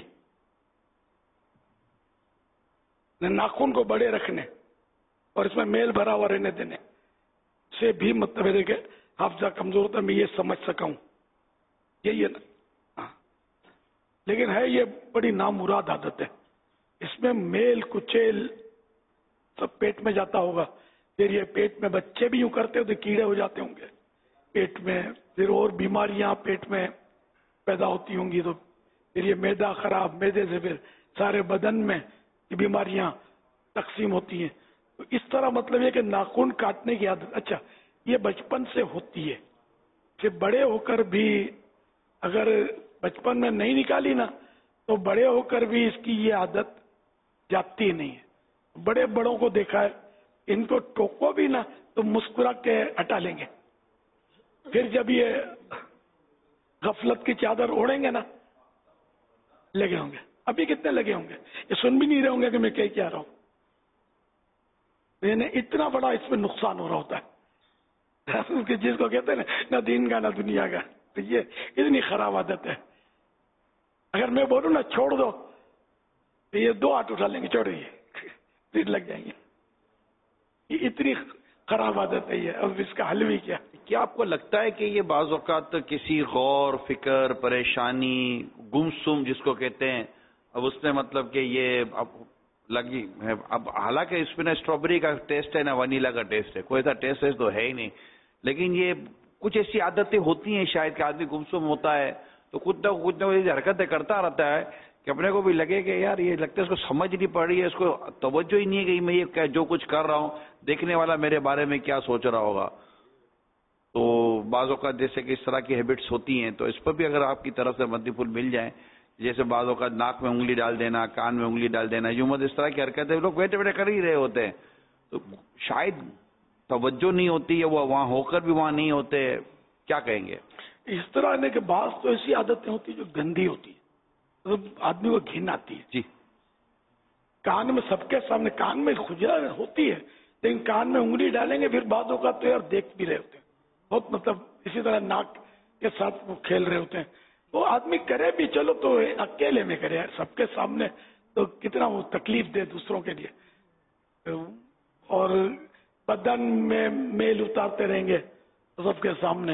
ناخن کو بڑے رکھنے اور اس میں میل بھرا ہوا رہنے دینے سے بھی مطلب ہے کہ حافظہ کمزور ہوتا ہے، میں یہ سمجھ سکا ہوں، یہی ہے نا۔ ہاں، لیکن ہے یہ بڑی نامراد عادت ہے، اس میں میل کچیل سب پیٹ میں جاتا ہوگا، پھر یہ پیٹ میں بچے بھی یوں کرتے ہوتے کیڑے ہو جاتے ہوں گے پیٹ میں، پھر اور بیماریاں پیٹ میں پیدا ہوتی ہوں گی، تو پھر یہ میدا خراب، میدے سے پھر سارے بدن میں یہ بیماریاں تقسیم ہوتی ہیں۔ تو اس طرح مطلب یہ کہ ناخن کاٹنے کی عادت، اچھا یہ بچپن سے ہوتی ہے، پھر بڑے ہو کر بھی اگر बचपन में नहीं निकाली ना तो बड़े होकर भी इसकी ये आदत जाती नहीं है। बड़े बड़ों को देखा है, इनको टोको भी ना तो मुस्कुरा के हटा लेंगे, फिर जब ये गफलत की चादर ओढ़ेंगे ना लगे होंगे। अभी कितने लगे होंगे, ये सुन भी नहीं रहे होंगे कि मैं क्या रहा हूं। यानी इतना बड़ा इसमें नुकसान हो रहा होता है कि जिसको कहते हैं ना दीन का ना दुनिया का, तो ये इतनी खराब आदत है। अगर मैं बोलूं ना छोड़ दो तो ये 2 हाथ उठा लेंगे, छोड़िए, फिर लग जाएंगे। ये इतनी खराब आदत है ये। अब इसका हल भी क्या आपको लगता है कि ये बाज़ औक़ात किसी गौर, फिक्र, परेशानी, गुमसुम जिसको कहते हैं, अब उसने मतलब कि ये अब लगी है, अब हालांकि इसमें ना स्ट्रॉबेरी का टेस्ट है ना वनीला का टेस्ट है, कोई ऐसा टेस्ट तो है ही नहीं, लेकिन ये कुछ ऐसी आदतें होती हैं शायद कि आदमी गुमसुम होता है तो कुछ ना कुछ हरकतें करता रहता है कि अपने को भी लगे कि यार ये लगता है इसको समझ नहीं पड़ रही है, इसको तवज्जो ही नहीं है कि मैं ये जो कुछ कर रहा हूँ देखने वाला मेरे बारे में क्या सोच रहा होगा। तो बाज़ औक़ात जैसे कि इस तरह की हैबिट्स होती हैं, तो इस पर भी अगर आपकी तरफ से मद्दी फूल मिल जाए, जैसे बाज़ औक़ात नाक में उंगली डाल देना, कान में उंगली डाल देना, यूं इस तरह की हरकतें लोग बैठे बैठे कर ही रहे होते हैं, तो शायद तवज्जो नहीं होती है, वो वहां होकर भी वहां नहीं होते, क्या कहेंगे? इस तरह आने के बाद तो ऐसी आदतें होती है जो गंदी होती है, तो आदमी को घिन आती है। जी, कान में सबके सामने कान में खुजला होती है, लेकिन कान में उंगली डालेंगे फिर बाद होगा तो यार देख भी रहे होते हैं बहुत, मतलब इसी तरह नाक के साथ वो खेल रहे होते हैं। वो आदमी करे भी चलो तो अकेले में करे, सबके सामने तो कितना वो तकलीफ दे दूसरों के लिए। और बदन में मेल उतारते रहेंगे तो सबके सामने,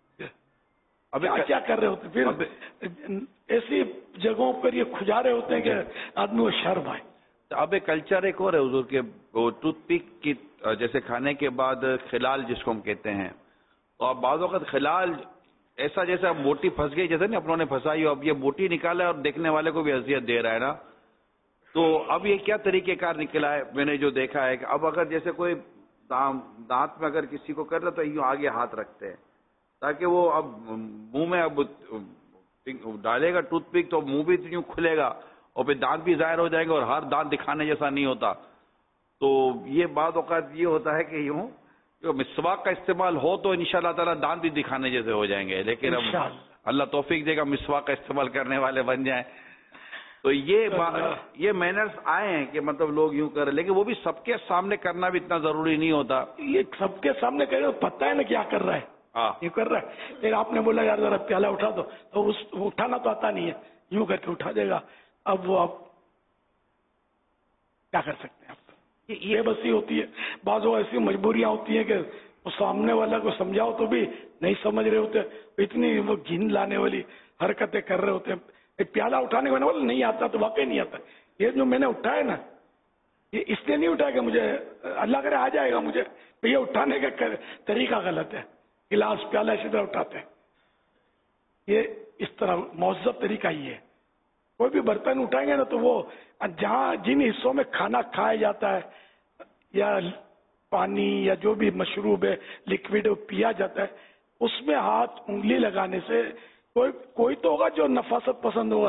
अब क्या कर रहे होते, फिर ऐसी जगहों पर ये खुजा रहे होते हैं कि आदमी को शर्म आए। अब एक कल्चर एक और है हुजूर के, वो टूथपिक की जैसे खाने के बाद खिलाल जिसको हम कहते हैं, तो अब बाज़ वक़्त खिलाल ऐसा जैसे अब बोटी फंस गई, जैसे ना अपनों ने फंसाई, अब ये बोटी निकाला और देखने वाले को भी अजियत दे रहा है ना, तो अब ये क्या तरीक़ेकार निकला है मैंने जो देखा है कि अब अगर जैसे कोई दांत में अगर किसी को कर रहा तो यूं आगे हाथ रखते हैं ताकि वो अब मुंह में अब डालेगा टूथपिक तो मुंह भी यूं खुलेगा और फिर दांत भी जाहिर हो जाएंगे और हर दांत दिखाने जैसा नहीं होता। तो ये बात औकात ये होता है कि यूं जो मिसवाक का इस्तेमाल हो तो इंशाअल्लाह ताला दांत भी दिखाने जैसे हो जाएंगे, लेकिन अब अल्लाह तौफीक देगा मिसवाक का इस्तेमाल करने वाले बन जाएं। तो ये मैनर्स आए हैं कि मतलब लोग यूं कर, लेकिन वो भी सबके सामने करना भी इतना जरूरी नहीं होता। ये सबके सामने करे पता है ना क्या कर रहा है, ये कर रहा है। फिर आपने बोला यार जरा प्याला उठा दो, तो उठाना तो आता नहीं है, यूं करके उठा देगा। अब वो आप क्या कर सकते हैं, आप ये बसी होती है। बाज़ ऐसी मजबूरियां होती हैं कि वो सामने वाला को समझाओ तो भी नहीं समझ रहे होते, इतनी वो घिन लाने वाली हरकतें कर रहे होते हैं। प्याला उठाने को बोला नहीं आता तो वाकई नहीं आता। ये जो मैंने उठाया ना, ये इसलिए नहीं उठाया कि मुझे अल्लाह करे आ जाएगा मुझे, तो ये उठाने का तरीका गलत है। गिलास प्याला इसी तरह उठाते हैं, ये इस तरह मौजूद तरीका ही है। कोई भी बर्तन उठाएंगे ना तो वो जहां जिन हिस्सों में खाना खाया जाता है या पानी या जो भी मशरूब है लिक्विड पिया जाता है, उसमें हाथ उंगली लगाने से कोई तो होगा जो नफासत पसंद होगा,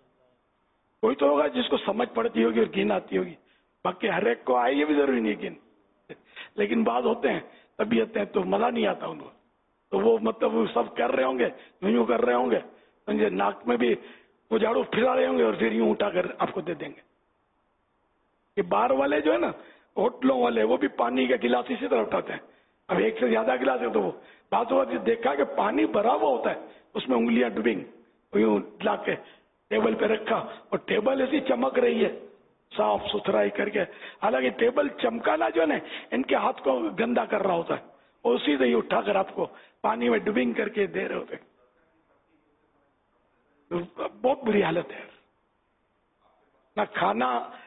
कोई तो होगा जिसको समझ पड़ती होगी और घिन आती होगी। बाकी हर एक को आए ये भी जरूरी नहीं घिन, लेकिन बाद होते हैं तबीयतें तो मजा नहीं आता उनको, तो वो मतलब वो सब कर रहे होंगे, यूं कर रहे होंगे, समझे, नाक में भी वो झाड़ू फिरा रहे होंगे और फिर यूं उठा कर आपको दे देंगे। ये बार वाले जो है ना, होटलों वाले, वो भी पानी का गिलास इसी तरह उठाते हैं। अब एक से ज्यादा गिलास है तो वो बात हुआ देखा कि पानी भरा हुआ होता है, उसमें उंगलियां डूबेंगी, यूं ला के टेबल पे रखा और टेबल ऐसी चमक रही है साफ सुथराई करके, हालांकि टेबल चमकाना जो है ना इनके हाथ को गंदा कर रहा होता है, उसी से ही उठाकर आपको पानी में डूबिंग करके दे रहे होते। तो बहुत बुरी हालत है। ना खाना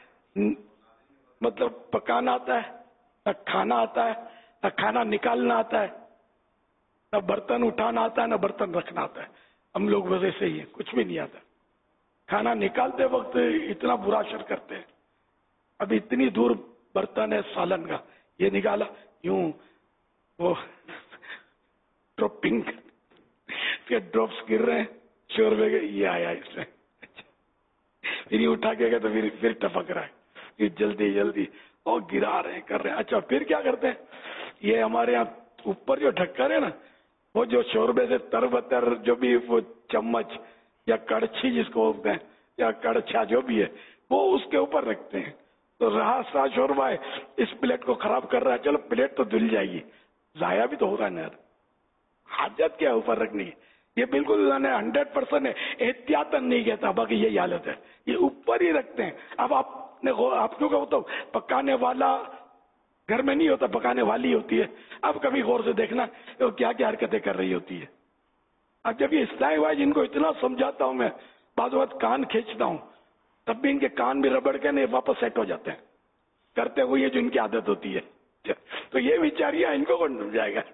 मतलब पकाना आता है, ना खाना आता है, ना खाना निकालना आता है, ना बर्तन उठाना आता है, ना बर्तन रखना आता है। हम लोग वजह से ही है, कुछ भी नहीं आता। खाना निकालते वक्त इतना बुरा शर करते हैं। अब इतनी दूर बर्तन है सालन का, ये निकाला यूं वो ड्रॉपिंग के ड्रॉप्स गिर रहे हैं, शोरबे के ये आया इसमें, फिर ये उठा के गए तो फिर टपक रहा है, फिर जल्दी जल्दी और गिरा रहे हैं, कर रहे हैं। अच्छा फिर क्या करते हैं, ये हमारे यहाँ ऊपर जो ढक्कन है ना, वो जो शोरबे से तरबतर जो भी वो चम्मच या कड़छी जिसको बोलते हैं या कड़छा जो भी है, वो उसके ऊपर रखते हैं। तो रहा सा शोरबा है, इस प्लेट को खराब कर रहा है, चलो प्लेट तो धुल जाएगी, जाया भी तो हो रहा है ना यार, हाजत क्या ऊपर रखनी है। ये बिल्कुल 100% है, एहतियातन नहीं कहता, बाकी यही हालत है, ये ऊपर ही रखते हैं। अब आप क्यों कहो तो पकाने वाला घर में नहीं होता, पकाने वाली होती है। अब कभी गौर से देखना तो क्या क्या हरकतें कर रही होती है। अब जब ये इस्लाही भाई जिनको इतना समझाता हूं मैं, बाद बात कान खींचता हूं, तब भी इनके कान भी रबड़ के नहीं वापस सेट हो जाते हैं, करते हुए जो इनकी आदत होती है। तो ये बेचारियां, इनको कौन समझाएगा,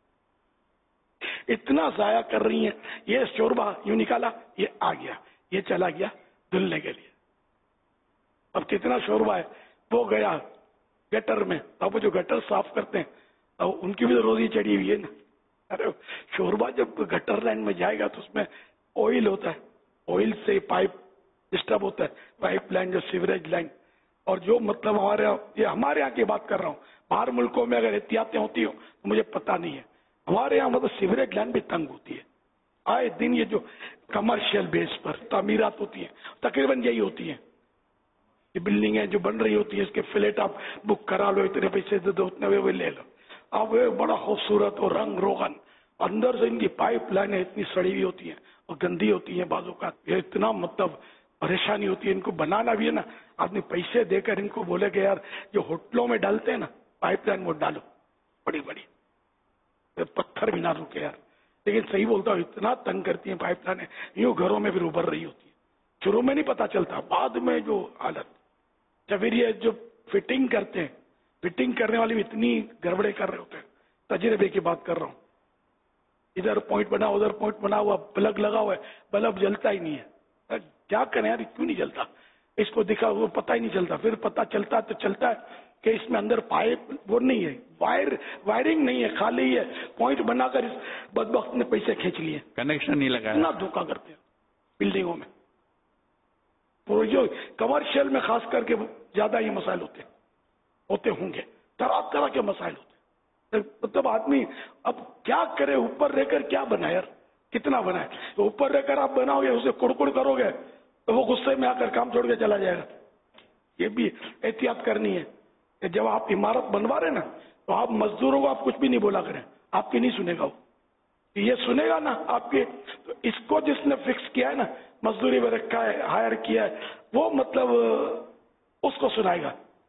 इतना जाया कर रही हैं। ये शोरबा यूं निकाला, ये आ गया, ये चला गया धुलने के लिए। अब कितना शोरबा है, वो गया गटर में, अब वो जो गटर साफ करते हैं अब उनकी भी तो रोजी चढ़ी हुई है ना। अरे शोरबा जब गटर लाइन में जाएगा तो उसमें ऑयल होता है, ऑयल से पाइप डिस्टर्ब होता है, पाइप लाइन जो सीवरेज लाइन, और जो मतलब हमारे यहाँ की बात कर रहा हूँ, बाहर मुल्कों में अगर एहतियातें होती हो तो मुझे पता नहीं है, हमारे यहाँ मतलब सीवरेज लाइन भी तंग होती है। आए दिन ये जो कमर्शियल बेस पर तामीरात होती है, तकरीबन यही होती है, ये बिल्डिंगें जो बन रही होती है, इसके फ्लैट आप बुक करा लो, इतने पैसे दे दो, उतने वे ले लो। अब वे बड़ा खूबसूरत और रंग रोगन, अंदर से इनकी पाइप लाइनें इतनी सड़ी हुई होती हैं और गंदी होती हैं, बाजू का ये इतना मतलब परेशानी होती है। इनको बनाना भी है ना, आदमी पैसे देकर इनको बोले कि यार जो होटलों में डालते हैं ना पाइप लाइन, वो डालो बड़ी बड़ी, पत्थर भी ना रुके यार। लेकिन सही बोलता हूँ, इतना तंग करती है पाइप लाइनें, यूं घरों में फिर उभर रही होती है। शुरू में नहीं पता चलता, बाद में जो हालत, जब फिर ये जो फिटिंग करते हैं, फिटिंग करने वाली भी इतनी गड़बड़े कर रहे होते हैं। तजर्बे की बात कर रहा हूँ, इधर पॉइंट बना, उधर पॉइंट बना हुआ, प्लग लगा हुआ है, बल्ब जलता ही नहीं है। क्या करें यार, क्यों नहीं जलता, इसको दिखा वो पता ही नहीं चलता। फिर पता चलता तो चलता है कि इसमें अंदर पाइप वो नहीं है, वायरिंग नहीं है, खाली है, पॉइंट बनाकर इस बदबख्त ने पैसे खींच लिए, कनेक्शन नहीं लगाया। इतना धोखा करते हैं बिल्डिंगों में। तो जो कमर्शियल में खास करके ज्यादा ये मसाइल होते होंगे, तरह तरह के मसाइल होते। मतलब आदमी अब क्या करे, ऊपर रहकर क्या बनाए यार, कितना बनाए। तो ऊपर रहकर आप बनाओगे, उसे कुड़कुड़ करोगे तो वो गुस्से में आकर काम छोड़ के चला जाएगा। ये भी एहतियात करनी है कि जब आप इमारत बनवा रहे ना, तो आप मजदूरों को आप कुछ भी नहीं बोला करें, आपकी नहीं सुनेगा वो। ये सुनेगा ना आपके, तो इसको जिसने फिक्स किया है ना, मजदूरी में रखा है, हायर किया है, वो मतलब उसको सुनाएगा।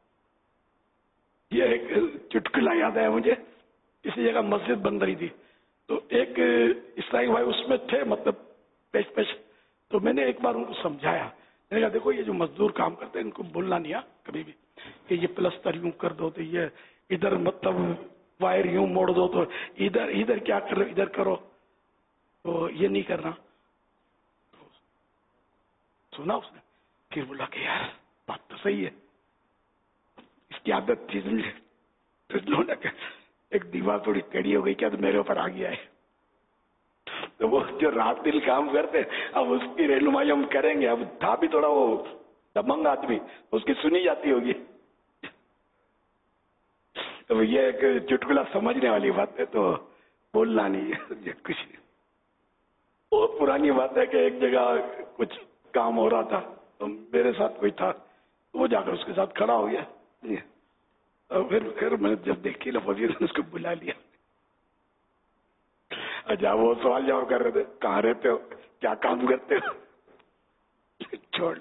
ये एक चुटकुला याद आया मुझे, किसी जगह मस्जिद बन रही थी, तो एक इस्लामी भाई उसमें थे, मतलब पेश। तो मैंने एक बार उनको समझाया, मैंने कहा देखो ये जो मजदूर काम करते हैं इनको बोलना नहीं कभी भी कि ये प्लस्तर यूं कर दो, तो ये इधर मतलब वायर यूं मोड़ दो, तो इधर क्या करो, इधर करो, तो ये नहीं करना। तो सुना उसने, फिर बोला कि यार बात तो सही है, इसकी आदत थी लो ना, एक दीवार थोड़ी टेढ़ी हो गई क्या तो मेरे ऊपर आ गया है। तो वो जो रात दिन काम करते, अब उसकी रहनुमाई हम करेंगे। अब था भी थोड़ा वो दबंग आदमी, उसकी सुनी जाती होगी। तो ये एक चुटकुला समझने वाली बात है, तो बोलना नहीं है कुछ। बहुत पुरानी बात है कि एक जगह कुछ काम हो रहा था, तो मेरे साथ कोई था, तो वो जाकर उसके साथ खड़ा हो गया। और फिर मैंने जब देखी ना पोजीशन, उसको बुला लिया। अच्छा वो सवाल जवाब कर रहे थे, कहाँ रहते हो, क्या काम करते हो, छोड़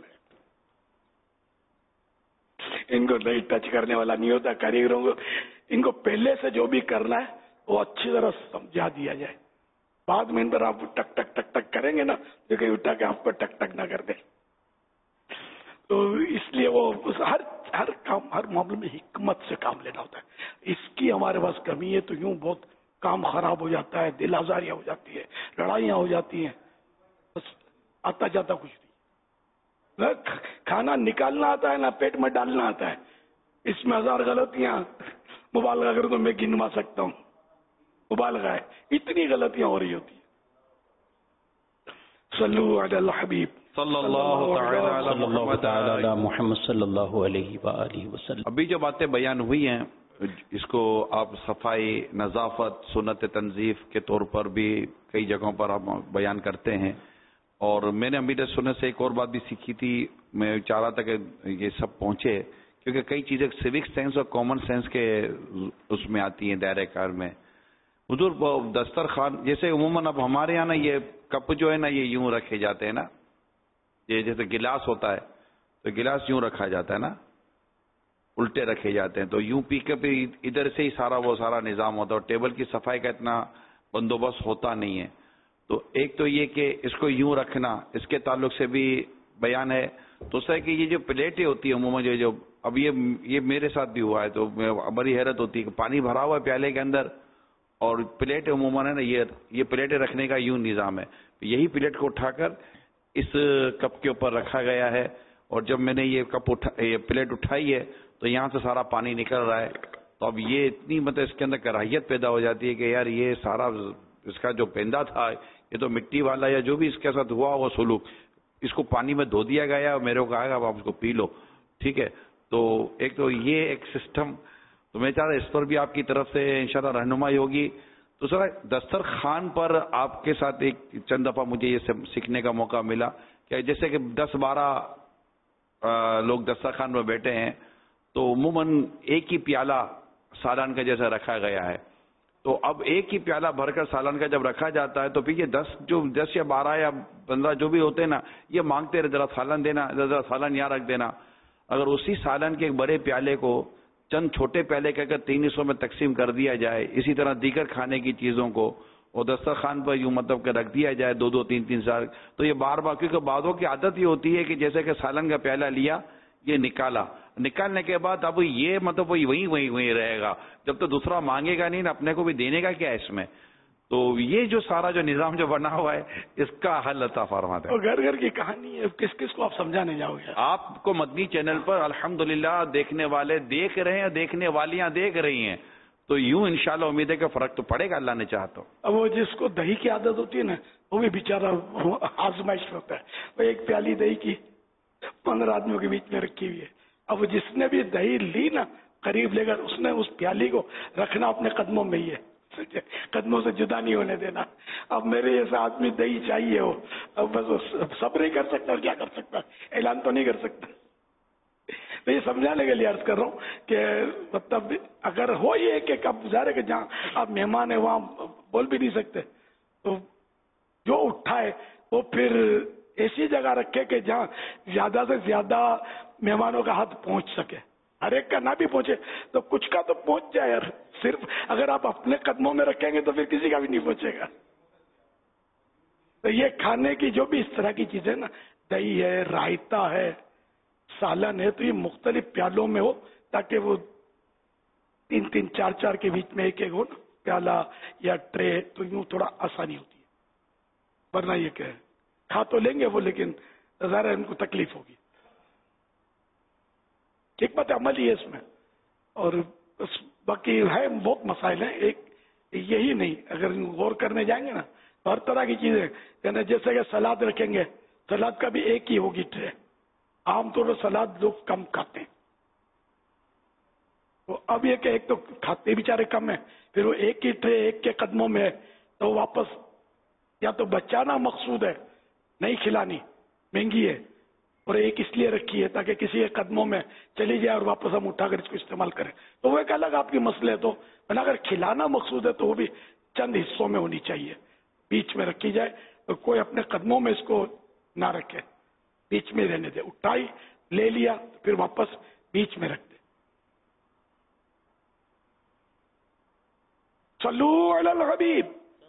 इनको नहीं टच करने वाला नहीं होता कारीगरों को। इनको पहले से जो भी करना है वो अच्छी तरह समझा दिया जाए, बाद में इन पर आप टक टक टक टक करेंगे ना, जो कहीं उठा के आपको टक टक ना कर दे। तो इसलिए वो हर काम, हर मामले में हिकमत से काम लेना होता है। इसकी हमारे पास कमी है, तो यूं बहुत काम खराब हो जाता है, दिल आजारियां हो जाती है, लड़ाइयां हो जाती हैं, बस आता जाता कुछ नहीं। खाना निकालना आता है ना, पेट में डालना आता है, इसमें 1000 गलतियां। मुबालगा करूं तो मैं गिनवा सकता हूं, मुबालगा है, इतनी गलतियां हो रही होती है। सल्लु अल हबीब सल्लल्लाहु ताला अला मोहम्मद सल्लल्लाहु अलैहि वसल्लम। अभी जो बातें बयान हुई हैं, इसको आप सफाई, नजाफत, सुन्नत तंजीफ के तौर पर भी कई जगहों पर हम बयान करते हैं। और मैंने अमीर सुनने से एक और बात भी सीखी थी, मैं चाह रहा था कि ये सब पहुंचे, क्योंकि कई चीजें सिविक सेंस और कॉमन सेंस के उसमें आती हैं दायरे कार में। हुजूर दस्तरखान जैसे उमूमन अब हमारे यहाँ ना ये कप जो है ना ये यूं रखे जाते हैं ना, ये जैसे गिलास होता है तो गिलास यूं रखा जाता है ना, उल्टे रखे जाते हैं, तो यूं पी के भी इधर से ही सारा निजाम होता है और टेबल की सफाई का इतना बंदोबस्त होता नहीं है। तो एक तो ये कि इसको यूं रखना, इसके ताल्लुक से भी बयान है। दूसरा कि ये जो प्लेटें होती है उमूमन जो अब ये मेरे साथ भी हुआ है तो बड़ी हैरत होती है कि पानी भरा हुआ है प्याले के अंदर और प्लेट उमूमन है ना, ये प्लेटें रखने का यूं निजाम है, यही प्लेट को उठाकर इस कप के ऊपर रखा गया है। और जब मैंने ये प्लेट उठाई है तो यहाँ से सारा पानी निकल रहा है। तो अब ये इतनी मतलब इसके अंदर कराहियत पैदा हो जाती है कि यार ये सारा इसका जो पेंदा था ये तो मिट्टी वाला या जो भी इसके साथ हुआ वो सुलूक, इसको पानी में धो दिया गया और मेरे को कहा आप उसको पी लो, ठीक है। तो एक सिस्टम, तो मैं चाह रहा इस पर भी आपकी तरफ से इंशाल्लाह रहनुमाई होगी। दूसरा दस्तरखान पर आपके साथ एक चंद दफा मुझे ये सीखने का मौका मिला कि जैसे कि 10-12 लोग दस्तरखान पर बैठे हैं तो उमूमन एक ही प्याला सालन का जैसा रखा गया है। तो अब एक ही प्याला भरकर सालन का जब रखा जाता है तो फिर ये 10 या 12 या 15 जो भी होते हैं ना, ये मांगते रहे जरा सालन देना, जरा सालन यहाँ रख देना। अगर उसी सालन के एक बड़े प्याले को चंद छोटे प्याले के अगर 3 हिस्सों में तकसीम कर दिया जाए, इसी तरह दीगर खाने की चीजों को और दस्तरखान पर यूं मतलब के रख दिया जाए 2-2, 3-3 साल, तो ये बार बार, क्योंकि बादों की आदत ये होती है कि जैसे कि सालन का प्याला लिया, ये निकालने के बाद अब ये मतलब वही रहेगा, जब तो दूसरा मांगेगा नहीं ना, अपने को भी देने का क्या है इसमें। तो ये जो सारा जो निजाम जो बना हुआ है इसका हल अता फरमाते हैं। घर घर की कहानी है, किस किस को आप समझाने जाओगे? आपको मदनी चैनल पर अल्हम्दुलिल्लाह देखने वाले देख रहे हैं, देखने वालियां देख रही हैं, तो यूं इंशाल्लाह उम्मीद है कि फर्क तो पड़ेगा, अल्लाह ने चाहा तो। अब वो जिसको दही की आदत होती है ना, वो भी बेचारा आजमाइश होता है। वो एक प्याली दही की 15 आदमियों के बीच में रखी हुई है। अब जिसने भी दही ली ना, करीब लेकर उसने उस प्याली को रखना अपने कदमों में ही है, कदमों से जुदा नहीं होने देना। अब मेरे जैसा आदमी दही चाहिए हो, अब बस सब्र ही कर सकता है, क्या कर सकता है, ऐलान तो नहीं कर सकता। तो ये समझाने के लिए अर्ज कर रहा हूँ कि मतलब अगर हो ये कि कब गुजारे कि जहाँ आप मेहमान है वहां बोल भी नहीं सकते, तो जो उठाए वो फिर ऐसी जगह रखे कि जहाँ ज्यादा से ज्यादा मेहमानों का हाथ पहुंच सके। हर एक का ना भी पहुंचे तो कुछ का तो पहुंच जाए यार। सिर्फ अगर आप अपने कदमों में रखेंगे तो फिर किसी का भी नहीं पहुंचेगा। तो ये खाने की जो भी इस तरह की चीजें ना, दही है, रायता है, सालन है, तो ये मुख्तलिफ प्यालों में हो ताकि वो 3-3, 4-4 के बीच में एक हो ना प्याला या ट्रे, तो यूं थोड़ा आसानी होती है। वरना ये क्या है, खा तो लेंगे वो, लेकिन ज़ाहिर है उनको तकलीफ होगी। हिकमत अमल ही है इसमें। और बाकी है बहुत मसाइल हैं, एक यही नहीं, अगर गौर करने जाएंगे ना तो हर तरह की चीजें, यानी जैसे कि सलाद रखेंगे, सलाद का भी एक ही होगी ट्रे। आमतौर पर सलाद लोग कम खाते हैं, तो अब ये कि एक तो खाते बेचारे कम है, फिर वो एक ही ट्रे एक के कदमों में है, तो वापस या तो बचाना मकसूद है, नहीं खिलानी, महंगी है, और एक इसलिए रखी है ताकि किसी के कदमों में चली जाए और वापस हम उठाकर इसको इस्तेमाल करें, तो वो एक अलग आपकी मसले है। तो अगर खिलाना मकसूद है तो वो भी चंद हिस्सों में होनी चाहिए, बीच में रखी जाए, तो कोई अपने कदमों में इसको ना रखे, बीच में रहने दे। उठाई, ले लिया, फिर वापस बीच में रख दे। सल्लु अलल हबीब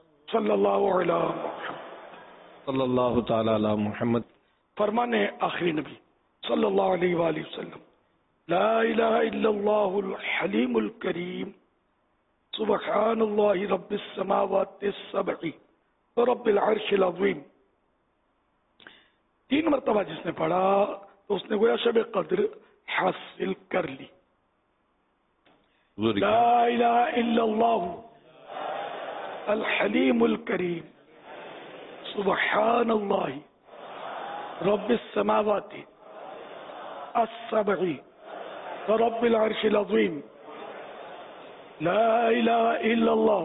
सल्लल्लाहु ताला अला मुहम्मद। फरमाने आखिरी नबी सल्लल्लाहु अलैहि वसल्लम, ला इलाहा इल्लल्लाहुल हलीमुल करीम, सुब्हानल्लाहि रब्बिस समावाति सब'i व रब्बिल अर्शिल अज़ीम। 3 मरतबा जिसने पढ़ा तो उसने गोया शब कद्र हासिल कर ली। ला इलाहा इल्लल्लाहु अल हलीमुल करीम, سبحان اللہ رب السماوات السبع ورب العرش العظیم لا الہ الا اللہ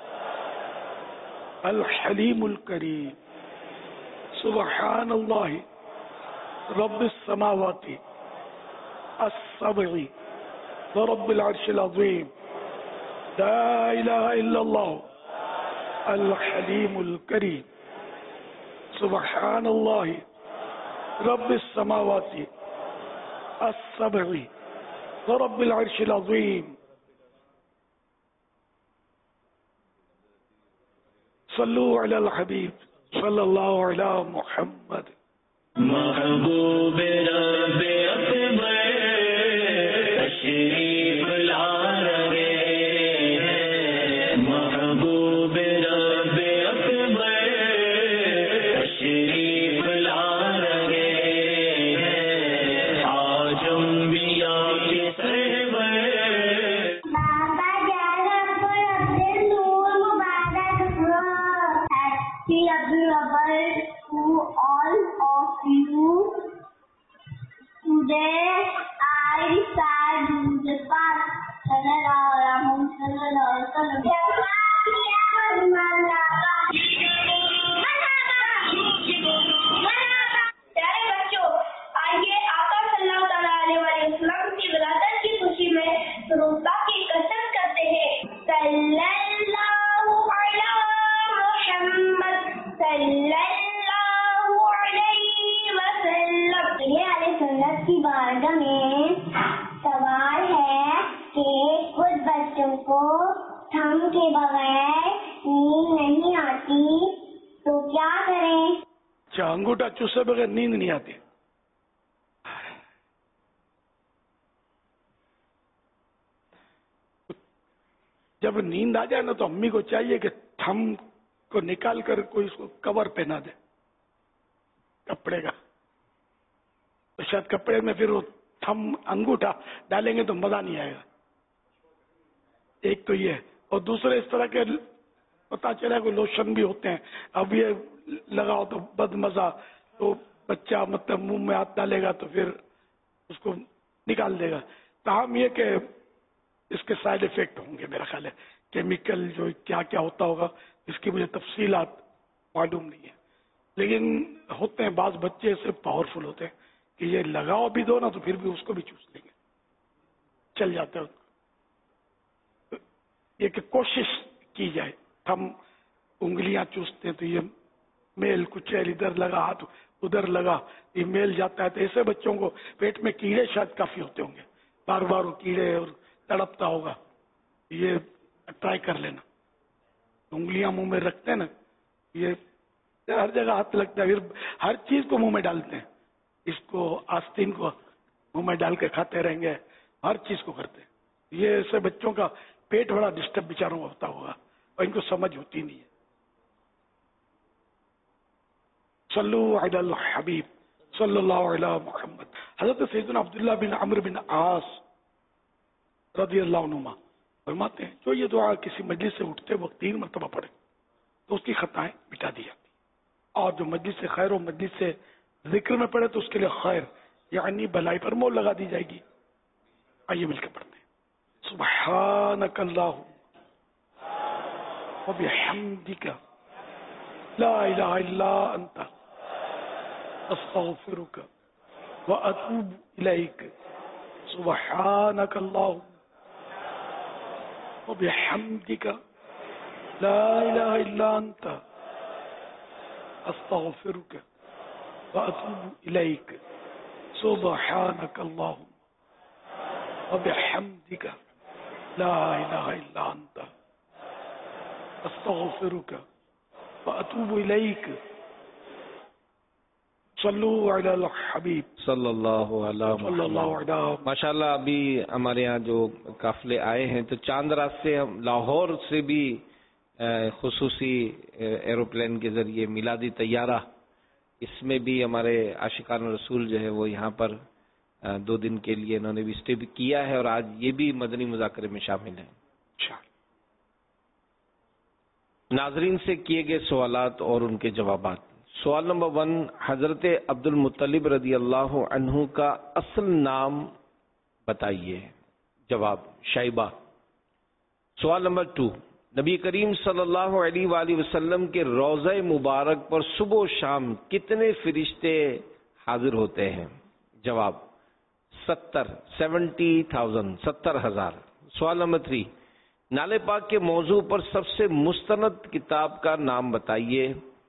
الحلیم الکریم سبحان اللہ رب السماوات السبع ورب العرش العظیم لا الہ الا اللہ الحلیم الکریم سبحان اللہ رب السماوات السبع ورب العرش العظیم صلو علی الحبیب صلی اللہ علی محمد محبوب رب اکبر تشریف لا رہے ہیں محبوب رب اکبر تشریف لا رہے ہیں آج انبیاء کے سرور to all of you. Today I recite the past. प्यारे बच्चों, आइए आका सल्लल्लाहु अलैहि वसल्लम की विलादत की खुशी में रोज़ा की कसरत करते हैं। सल्लल्लाहु अलैहि मुहम्मद सल्लल्लाहु अलैहि वसल्लम। ये आले सुन्नत की बारगाह में सवाल है कि कुछ बच्चों को थम के बगैर नींद नहीं आती तो क्या करें? अच्छा, अंगूठा चूसे बगैर नींद नहीं आती। जब नींद आ जाए ना तो अम्मी को चाहिए कि थम को निकाल कर कोई उसको कवर पहना दे कपड़े का, तो शायद कपड़े में फिर वो थम अंगूठा डालेंगे तो मजा नहीं आएगा। एक तो ये, और दूसरे इस तरह के पता चला कोई लोशन भी होते हैं, अब ये लगाओ तो बदमजा, तो बच्चा मतलब मुंह में हाथ डालेगा तो फिर उसको निकाल देगा। ताहम ये कि इसके साइड इफेक्ट होंगे, मेरा ख्याल है केमिकल जो क्या क्या होता होगा इसकी मुझे तफसीलात मालूम नहीं है, लेकिन होते हैं बाज बच्चे ऐसे पावरफुल होते हैं कि ये लगाओ भी दो ना तो फिर भी उसको भी चूस लेंगे, चल जाते हैं। ये कि कोशिश की जाए, हम उंगलियां चूसते हैं तो ये मेल कुचैल इधर लगा हाथ उधर लगा, ये मेल जाता है, तो ऐसे बच्चों को पेट में कीड़े शायद काफी होते होंगे, बार बार वो कीड़े और तड़पता होगा, ये ट्राई कर लेना। उंगलियां मुंह में रखते हैं ना, ये हर जगह हाथ लगता है, फिर हर चीज को मुंह में डालते हैं, इसको आस्तीन को मुंह में डाल के खाते रहेंगे, हर चीज को करते हैं। ये ऐसे बच्चों का पेट बड़ा डिस्टर्ब बेचारों को होता होगा और इनको समझ होती नहीं है। सल्लु अलल हबीब सल्लल्लाहु अलैहि मुहम्मद। हजरत सैयदना अब्दुल्लाह बिन अम्र बिन आस रज़ियल्लाहु अन्हुमा फरमाते हैं, जो ये दुआ किसी मजलिस से उठते वक्त 3 मरतबा पढ़े तो उसकी खताएं मिटा दी जाती, और जो मजलिस से खैर और मजलिस से जिक्र में पढ़े तो उसके लिए खैर यानी भलाई पर मोल लगा दी जाएगी। आइए मिलकर पढ़ते हैं। सुब्हानक अल्लाहुम्मा व बिहम्दिका ला इलाहा इल्ला अंता अस्तगफिरुका व अतूबु इलैक। सुब्हानक अल्लाहुम्मा व बिहम्दिका ला इलाहा इल्ला अंता अस्तगफिरुका व अतूबु इलैक। सुब्हानक अल्लाहुम्मा व बिहम्दिका ला इलाहा इल्ला अंता अस्तगफिरुका व अतूबु इलैक। सल्लु अलल हबीब सल्लल्लाहु अलैहि। माशाल्लाह, अभी हमारे यहाँ जो काफिले आए हैं तो चांद रात से हम लाहौर से भी खुसूसी एरोप्लेन के जरिए मिलादी तैयारा, इसमें भी हमारे आशिकान रसूल जो है वो यहाँ पर 2 दिन के लिए इन्होंने भी स्टे किया है और आज ये भी मदनी मुज़ाकरे में शामिल है। ناظرین سے کیے گئے سوالات اور ان کے جوابات. سوال نمبر 1، حضرت عبد المطلب رضی اللہ عنہ کا اصل نام بتائیے. جواب شیبہ. سوال نمبر 2، نبی کریم صلی اللہ علیہ وآلہ وسلم کے روضہ مبارک پر صبح و شام کتنے فرشتے حاضر ہوتے ہیں؟ جواب 70,000. 70,000. سوال نمبر 3، نعل پاک کے موضوع پر سب سے مستند کتاب کا نام بتائیے.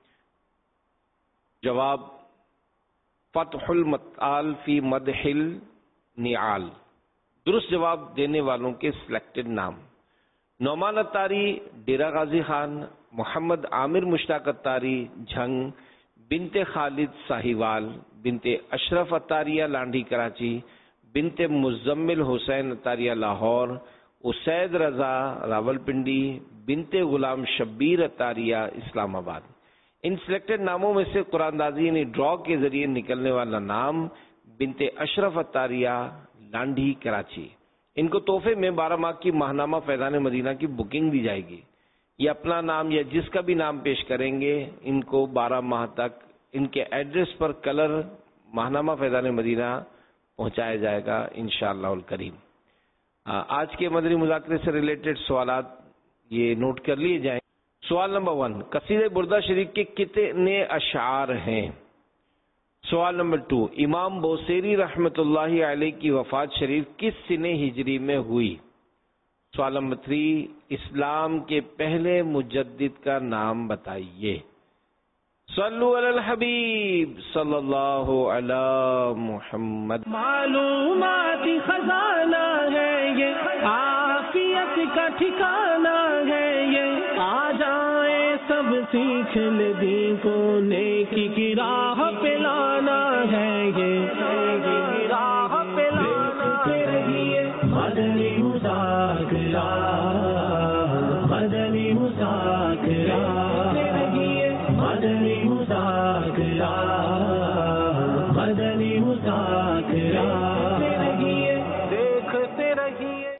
جواب فتح المتعال فی مدح النعال. درست جواب دینے والوں کے سلیکٹڈ نام: نعمان اتاری ڈیرہ غازی خان، محمد عامر مشتاق اتاری جھنگ، بنت خالد ساہیوال، بنت اشرف اتاریہ لانڈھی کراچی، بنت مزمل حسین اتاریہ لاہور، اسید رضا راولپنڈی، بنت غلام شبیر اتاریہ اسلام آباد. ان سلیکٹڈ ناموں میں سے قرآن اندازی یعنی ڈرا کے ذریعے نکلنے والا نام بنت اشرف اتاریہ لانڈھی کراچی. ان کو تحفے میں 12 ماہ کی ماہنامہ فیضان مدینہ کی بکنگ دی جائے گی. یہ اپنا نام یا جس کا بھی نام پیش کریں گے ان کو 12 ماہ تک ان کے ایڈریس پر کلر ماہنامہ فیضان مدینہ پہنچایا جائے گا انشاءاللہ الکریم. آج کے مدنی مذاکرے سے ریلیٹڈ سوالات یہ نوٹ کر لیے جائیں. سوال نمبر 1، قصیدہ بردہ شریف کے کتنے اشعار ہیں؟ سوال نمبر 2، امام بوصیری رحمۃ اللہ علیہ کی وفات شریف کس سنہ ہجری میں ہوئی؟ سوال نمبر 3، اسلام کے پہلے مجدد کا نام بتائیے. صلو علی الحبیب صلی اللہ علی محمد. معلومات خزانہ ہے یہ، عافیت کا ٹھکانہ ہے یہ، آ جائیں سب سیکھ لے دین کو، نیکی کی راہ پہ لانا ہے یہ، راہ پہ لانا ہے. مدنی مذاکرہ، مدنی مذاکرہ، مدنی